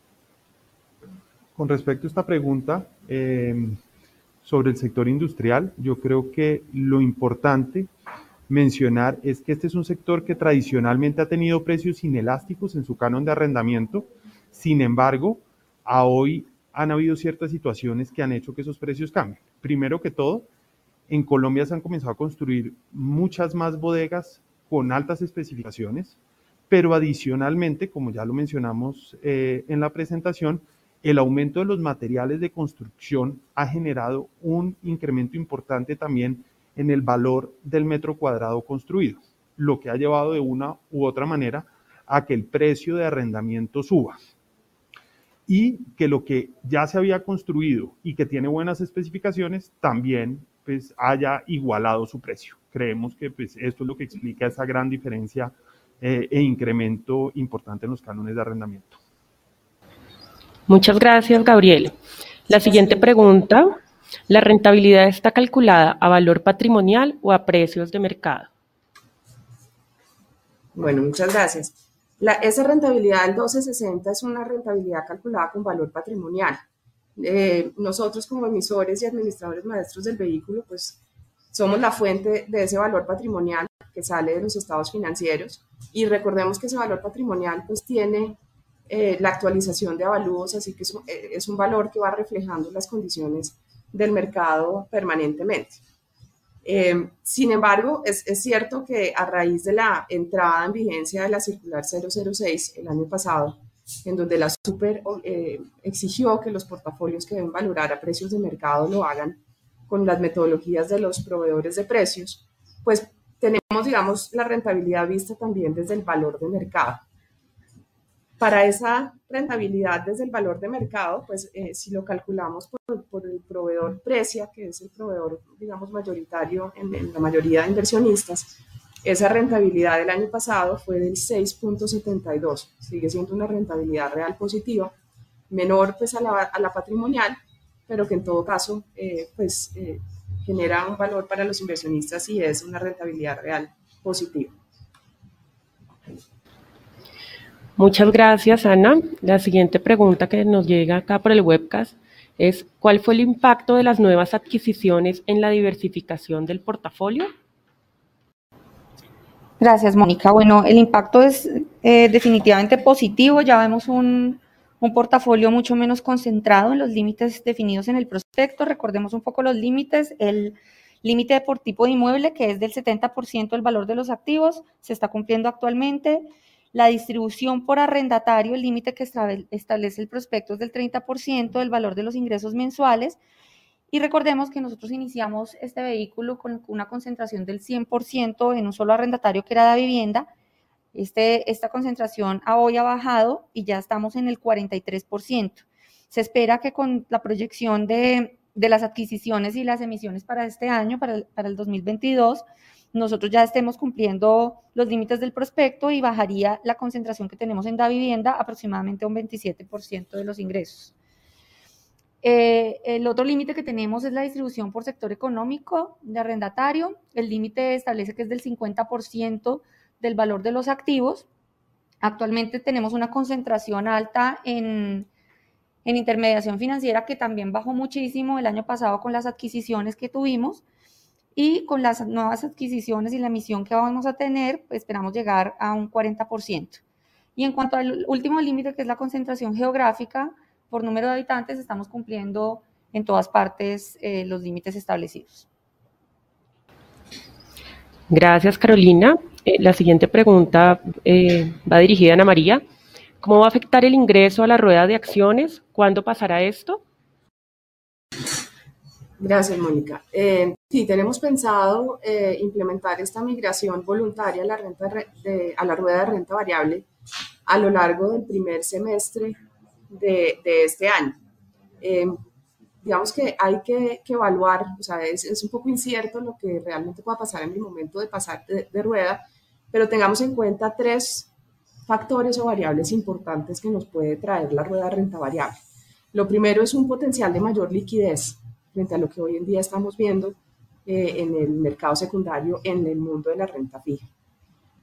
Con respecto a esta pregunta eh, sobre el sector industrial, yo creo que lo importante mencionar es que este es un sector que tradicionalmente ha tenido precios inelásticos en su canon de arrendamiento. Sin embargo, a hoy han habido ciertas situaciones que han hecho que esos precios cambien. Primero que todo, en Colombia se han comenzado a construir muchas más bodegas con altas especificaciones, pero adicionalmente, como ya lo mencionamos eh, en la presentación, el aumento de los materiales de construcción ha generado un incremento importante también en el valor del metro cuadrado construido, lo que ha llevado de una u otra manera a que el precio de arrendamiento suba. Y que lo que ya se había construido y que tiene buenas especificaciones también pues, haya igualado su precio. Creemos que pues, esto es lo que explica esa gran diferencia eh, e incremento importante en los cánones de arrendamiento. Muchas gracias, Gabriel. La siguiente pregunta: ¿la rentabilidad está calculada a valor patrimonial o a precios de mercado? Bueno, muchas gracias. La, esa rentabilidad del doce sesenta es una rentabilidad calculada con valor patrimonial. Eh, nosotros como emisores y administradores maestros del vehículo, pues somos la fuente de ese valor patrimonial que sale de los estados financieros, y recordemos que ese valor patrimonial pues tiene eh, la actualización de avalúos, así que es un, es un valor que va reflejando las condiciones del mercado permanentemente. Eh, sin embargo, es, es cierto que a raíz de la entrada en vigencia de la circular cero cero seis el año pasado, en donde la Super eh, exigió que los portafolios que deben valorar a precios de mercado lo hagan con las metodologías de los proveedores de precios, pues tenemos, digamos, la rentabilidad vista también desde el valor de mercado. Para esa rentabilidad desde el valor de mercado, pues eh, si lo calculamos por, por el proveedor Precia, que es el proveedor, digamos, mayoritario en, en la mayoría de inversionistas, esa rentabilidad del año pasado fue del seis punto setenta y dos, sigue siendo una rentabilidad real positiva, menor pues a la, a la patrimonial, pero que en todo caso eh, pues eh, genera un valor para los inversionistas y es una rentabilidad real positiva. Muchas gracias, Ana. La siguiente pregunta que nos llega acá por el webcast es: ¿cuál fue el impacto de las nuevas adquisiciones en la diversificación del portafolio? Gracias, Mónica. Bueno, el impacto es eh, definitivamente positivo. Ya vemos un, un portafolio mucho menos concentrado en los límites definidos en el prospecto. Recordemos un poco los límites. El límite por tipo de inmueble, que es del setenta por ciento del valor de los activos, se está cumpliendo actualmente. La distribución por arrendatario, el límite que establece el prospecto es del treinta por ciento del valor de los ingresos mensuales. Y recordemos que nosotros iniciamos este vehículo con una concentración del cien por ciento en un solo arrendatario, que era Da Vivienda. Este, esta concentración a hoy ha bajado y ya estamos en el cuarenta y tres por ciento. Se espera que con la proyección de, de las adquisiciones y las emisiones para este año, para el, para el dos mil veintidós, nosotros ya estemos cumpliendo los límites del prospecto y bajaría la concentración que tenemos en Da Vivienda aproximadamente a un veintisiete por ciento de los ingresos. Eh, el otro límite que tenemos es la distribución por sector económico de arrendatario. El límite establece que es del cincuenta por ciento del valor de los activos. Actualmente tenemos una concentración alta en, en intermediación financiera, que también bajó muchísimo el año pasado con las adquisiciones que tuvimos. Y con las nuevas adquisiciones y la emisión que vamos a tener, pues esperamos llegar a un cuarenta por ciento. Y en cuanto al último límite, que es la concentración geográfica, por número de habitantes, estamos cumpliendo en todas partes eh, los límites establecidos. Gracias, Carolina. Eh, la siguiente pregunta eh, va dirigida a Ana María. ¿Cómo va a afectar el ingreso a la rueda de acciones? ¿Cuándo pasará esto? Gracias, Mónica. Eh, sí, tenemos pensado eh, implementar esta migración voluntaria a la, renta de, a la rueda de renta variable a lo largo del primer semestre de, de este año. Eh, digamos que hay que, que evaluar, o sea, es, es un poco incierto lo que realmente pueda pasar en el momento de pasar de, de rueda, pero tengamos en cuenta tres factores o variables importantes que nos puede traer la rueda de renta variable. Lo primero es un potencial de mayor liquidez frente a lo que hoy en día estamos viendo eh, en el mercado secundario en el mundo de la renta fija.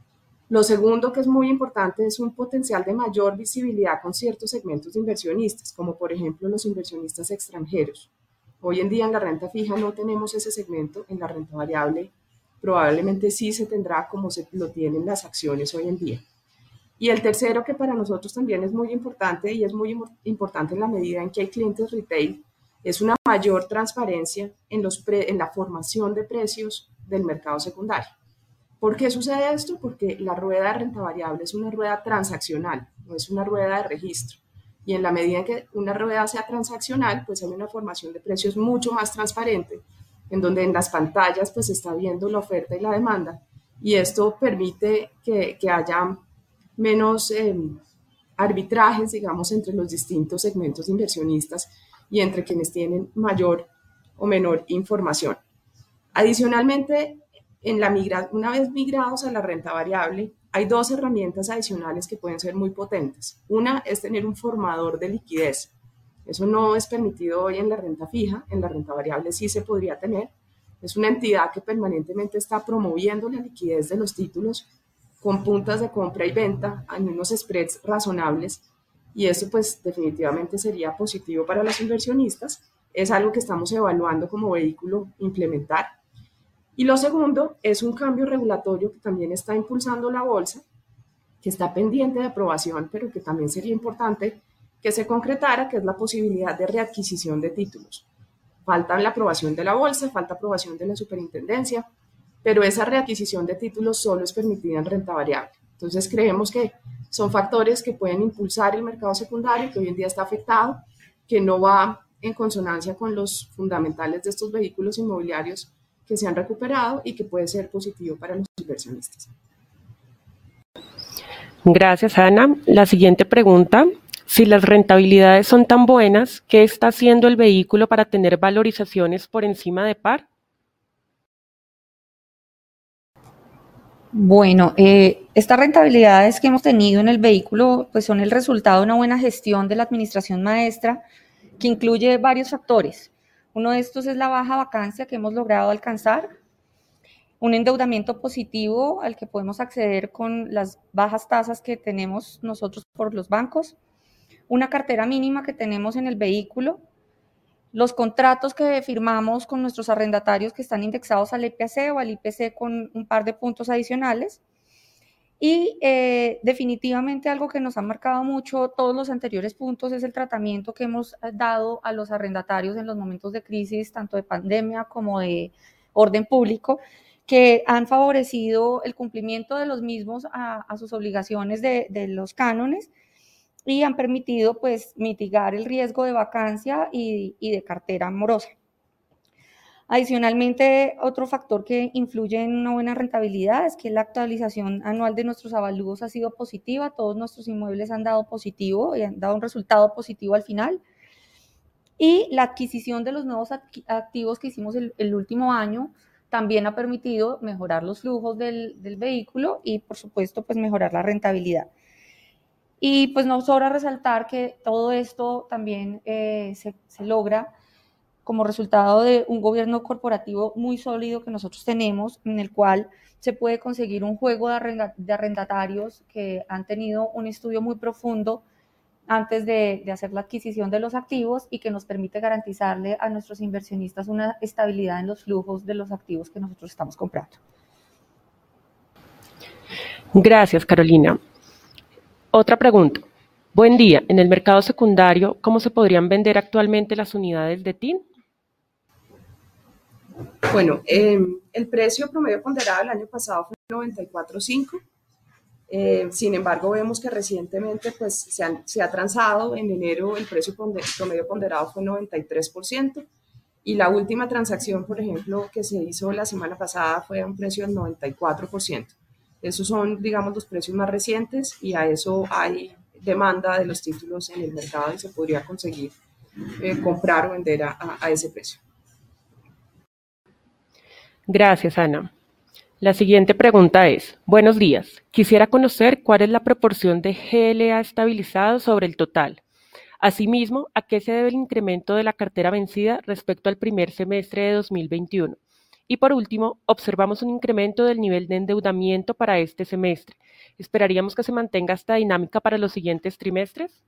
Lo segundo que es muy importante es un potencial de mayor visibilidad con ciertos segmentos de inversionistas, como por ejemplo los inversionistas extranjeros. Hoy en día en la renta fija no tenemos ese segmento, en la renta variable probablemente sí se tendrá como se lo tienen las acciones hoy en día. Y el tercero que para nosotros también es muy importante y es muy importante en la medida en que hay clientes retail, es una mayor transparencia en, los pre, en la formación de precios del mercado secundario. ¿Por qué sucede esto? Porque la rueda de renta variable es una rueda transaccional, no es una rueda de registro. Y en la medida en que una rueda sea transaccional, pues hay una formación de precios mucho más transparente, en donde en las pantallas pues se está viendo la oferta y la demanda. Y esto permite que, que haya menos eh, arbitrajes, digamos, entre los distintos segmentos de inversionistas y entre quienes tienen mayor o menor información. Adicionalmente, en la migra una vez migrados a la renta variable, hay dos herramientas adicionales que pueden ser muy potentes. Una es tener un formador de liquidez. Eso no es permitido hoy en la renta fija, en la renta variable sí se podría tener. Es una entidad que permanentemente está promoviendo la liquidez de los títulos con puntas de compra y venta en unos spreads razonables, y eso pues definitivamente sería positivo para los inversionistas. Es algo que estamos evaluando como vehículo implementar. Y lo segundo es un cambio regulatorio que también está impulsando la bolsa, que está pendiente de aprobación, pero que también sería importante que se concretara, que es la posibilidad de readquisición de títulos. Falta la aprobación de la bolsa, falta aprobación de la superintendencia, pero esa readquisición de títulos solo es permitida en renta variable. Entonces creemos que son factores que pueden impulsar el mercado secundario, que hoy en día está afectado, que no va en consonancia con los fundamentales de estos vehículos inmobiliarios que se han recuperado y que puede ser positivo para los inversionistas. Gracias, Ana. La siguiente pregunta: si las rentabilidades son tan buenas, ¿qué está haciendo el vehículo para tener valorizaciones por encima de par? Bueno, eh, estas rentabilidades que hemos tenido en el vehículo pues son el resultado de una buena gestión de la administración maestra, que incluye varios factores. Uno de estos es la baja vacancia que hemos logrado alcanzar, un endeudamiento positivo al que podemos acceder con las bajas tasas que tenemos nosotros por los bancos, una cartera mínima que tenemos en el vehículo, los contratos que firmamos con nuestros arrendatarios que están indexados al I P C o al I P C con un par de puntos adicionales, y eh, definitivamente algo que nos ha marcado mucho todos los anteriores puntos es el tratamiento que hemos dado a los arrendatarios en los momentos de crisis, tanto de pandemia como de orden público, que han favorecido el cumplimiento de los mismos a, a sus obligaciones de, de los cánones, y han permitido pues mitigar el riesgo de vacancia y, y de cartera morosa. Adicionalmente, otro factor que influye en una buena rentabilidad es que la actualización anual de nuestros avalúos ha sido positiva, todos nuestros inmuebles han dado positivo y han dado un resultado positivo al final. Y la adquisición de los nuevos activos que hicimos el, el último año también ha permitido mejorar los flujos del, del vehículo y, por supuesto, pues mejorar la rentabilidad. Y pues nos sobra resaltar que todo esto también eh, se, se logra como resultado de un gobierno corporativo muy sólido que nosotros tenemos, en el cual se puede conseguir un juego de, arrenda, de arrendatarios que han tenido un estudio muy profundo antes de, de hacer la adquisición de los activos y que nos permite garantizarle a nuestros inversionistas una estabilidad en los flujos de los activos que nosotros estamos comprando. Gracias, Carolina. Otra pregunta. Buen día. En el mercado secundario, ¿cómo se podrían vender actualmente las unidades de T I N? Bueno, eh, el precio promedio ponderado el año pasado fue noventa y cuatro punto cinco. Eh, sin embargo, vemos que recientemente pues, se, han, se ha transado. En enero el precio promedio ponderado fue noventa y tres por ciento y la última transacción, por ejemplo, que se hizo la semana pasada fue a un precio del noventa y cuatro por ciento. Esos son, digamos, los precios más recientes y a eso hay demanda de los títulos en el mercado y se podría conseguir eh, comprar o vender a, a, a ese precio. Gracias, Ana. La siguiente pregunta es: buenos días. Quisiera conocer cuál es la proporción de G L A estabilizado sobre el total. Asimismo, ¿a qué se debe el incremento de la cartera vencida respecto al primer semestre de dos mil veintiuno? Y por último, observamos un incremento del nivel de endeudamiento para este semestre. ¿Esperaríamos que se mantenga esta dinámica para los siguientes trimestres?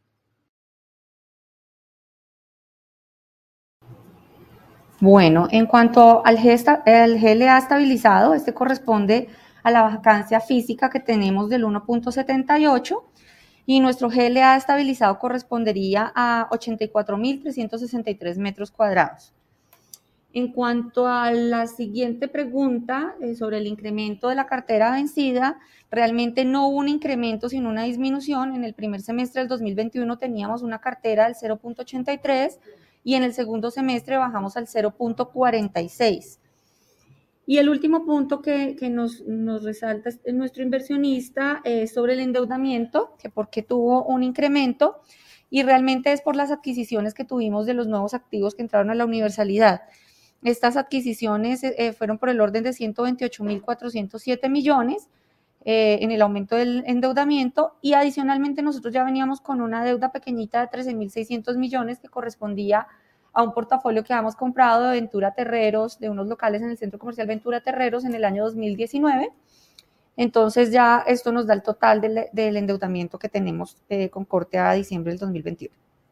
Bueno, en cuanto al G L A estabilizado, este corresponde a la vacancia física que tenemos del uno punto setenta y ocho y nuestro G L A estabilizado correspondería a ochenta y cuatro mil trescientos sesenta y tres metros cuadrados. En cuanto a la siguiente pregunta eh, sobre el incremento de la cartera vencida, realmente no hubo un incremento sino una disminución. En el primer semestre del dos mil veintiuno teníamos una cartera del cero punto ochenta y tres y en el segundo semestre bajamos al cero punto cuarenta y seis. Y el último punto que, que nos, nos resalta es nuestro inversionista eh, sobre el endeudamiento, que porque tuvo un incremento, y realmente es por las adquisiciones que tuvimos de los nuevos activos que entraron a la universalidad. Estas adquisiciones eh, fueron por el orden de ciento veintiocho mil cuatrocientos siete millones eh, en el aumento del endeudamiento y adicionalmente nosotros ya veníamos con una deuda pequeñita de trece mil seiscientos millones que correspondía a un portafolio que habíamos comprado de Ventura Terreros, de unos locales en el Centro Comercial Ventura Terreros en el año dos mil diecinueve. Entonces ya esto nos da el total del, del endeudamiento que tenemos eh, con corte a diciembre del dos mil veintiuno.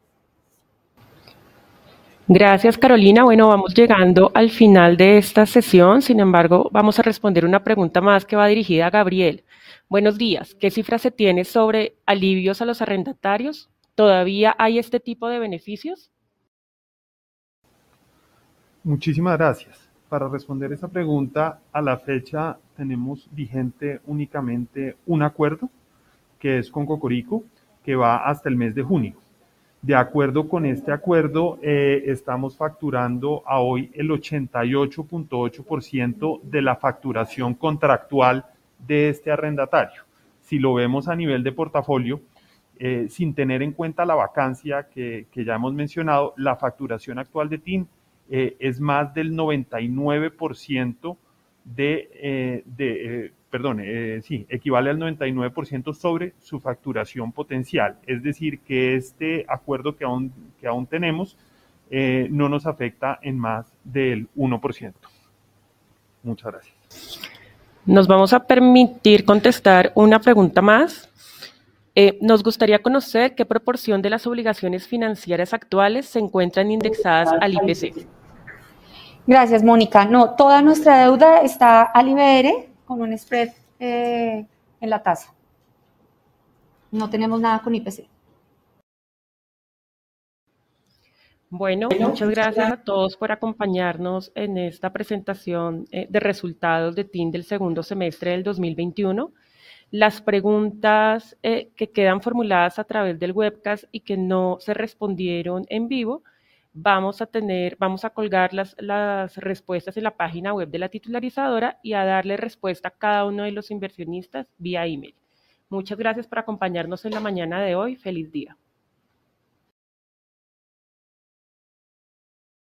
Gracias, Carolina. Bueno, vamos llegando al final de esta sesión. Sin embargo, vamos a responder una pregunta más que va dirigida a Gabriel. Buenos días. ¿Qué cifras se tiene sobre alivios a los arrendatarios? ¿Todavía hay este tipo de beneficios? Muchísimas gracias. Para responder esa pregunta, a la fecha tenemos vigente únicamente un acuerdo, que es con Cocorico, que va hasta el mes de junio. De acuerdo con este acuerdo, eh, estamos facturando a hoy el ochenta y ocho punto ocho por ciento de la facturación contractual de este arrendatario. Si lo vemos a nivel de portafolio, eh, sin tener en cuenta la vacancia que, que ya hemos mencionado, la facturación actual de T I N eh, es más del noventa y nueve por ciento de, eh, de eh, perdón, eh, sí, equivale al noventa y nueve por ciento sobre su facturación potencial. Es decir, que este acuerdo que aún, que aún tenemos eh, no nos afecta en más del uno por ciento. Muchas gracias. Nos vamos a permitir contestar una pregunta más. Eh, nos gustaría conocer qué proporción de las obligaciones financieras actuales se encuentran indexadas al I P C. Gracias, Mónica. No, toda nuestra deuda está al I B R con un spread eh, en la tasa. No tenemos nada con I P C. Bueno, muchas gracias a todos por acompañarnos en esta presentación eh, de resultados de T I N del segundo semestre del dos mil veintiuno. Las preguntas eh, que quedan formuladas a través del webcast y que no se respondieron en vivo, vamos a tener, vamos a colgar las, las respuestas en la página web de la titularizadora y a darle respuesta a cada uno de los inversionistas vía email. Muchas gracias por acompañarnos en la mañana de hoy. Feliz día.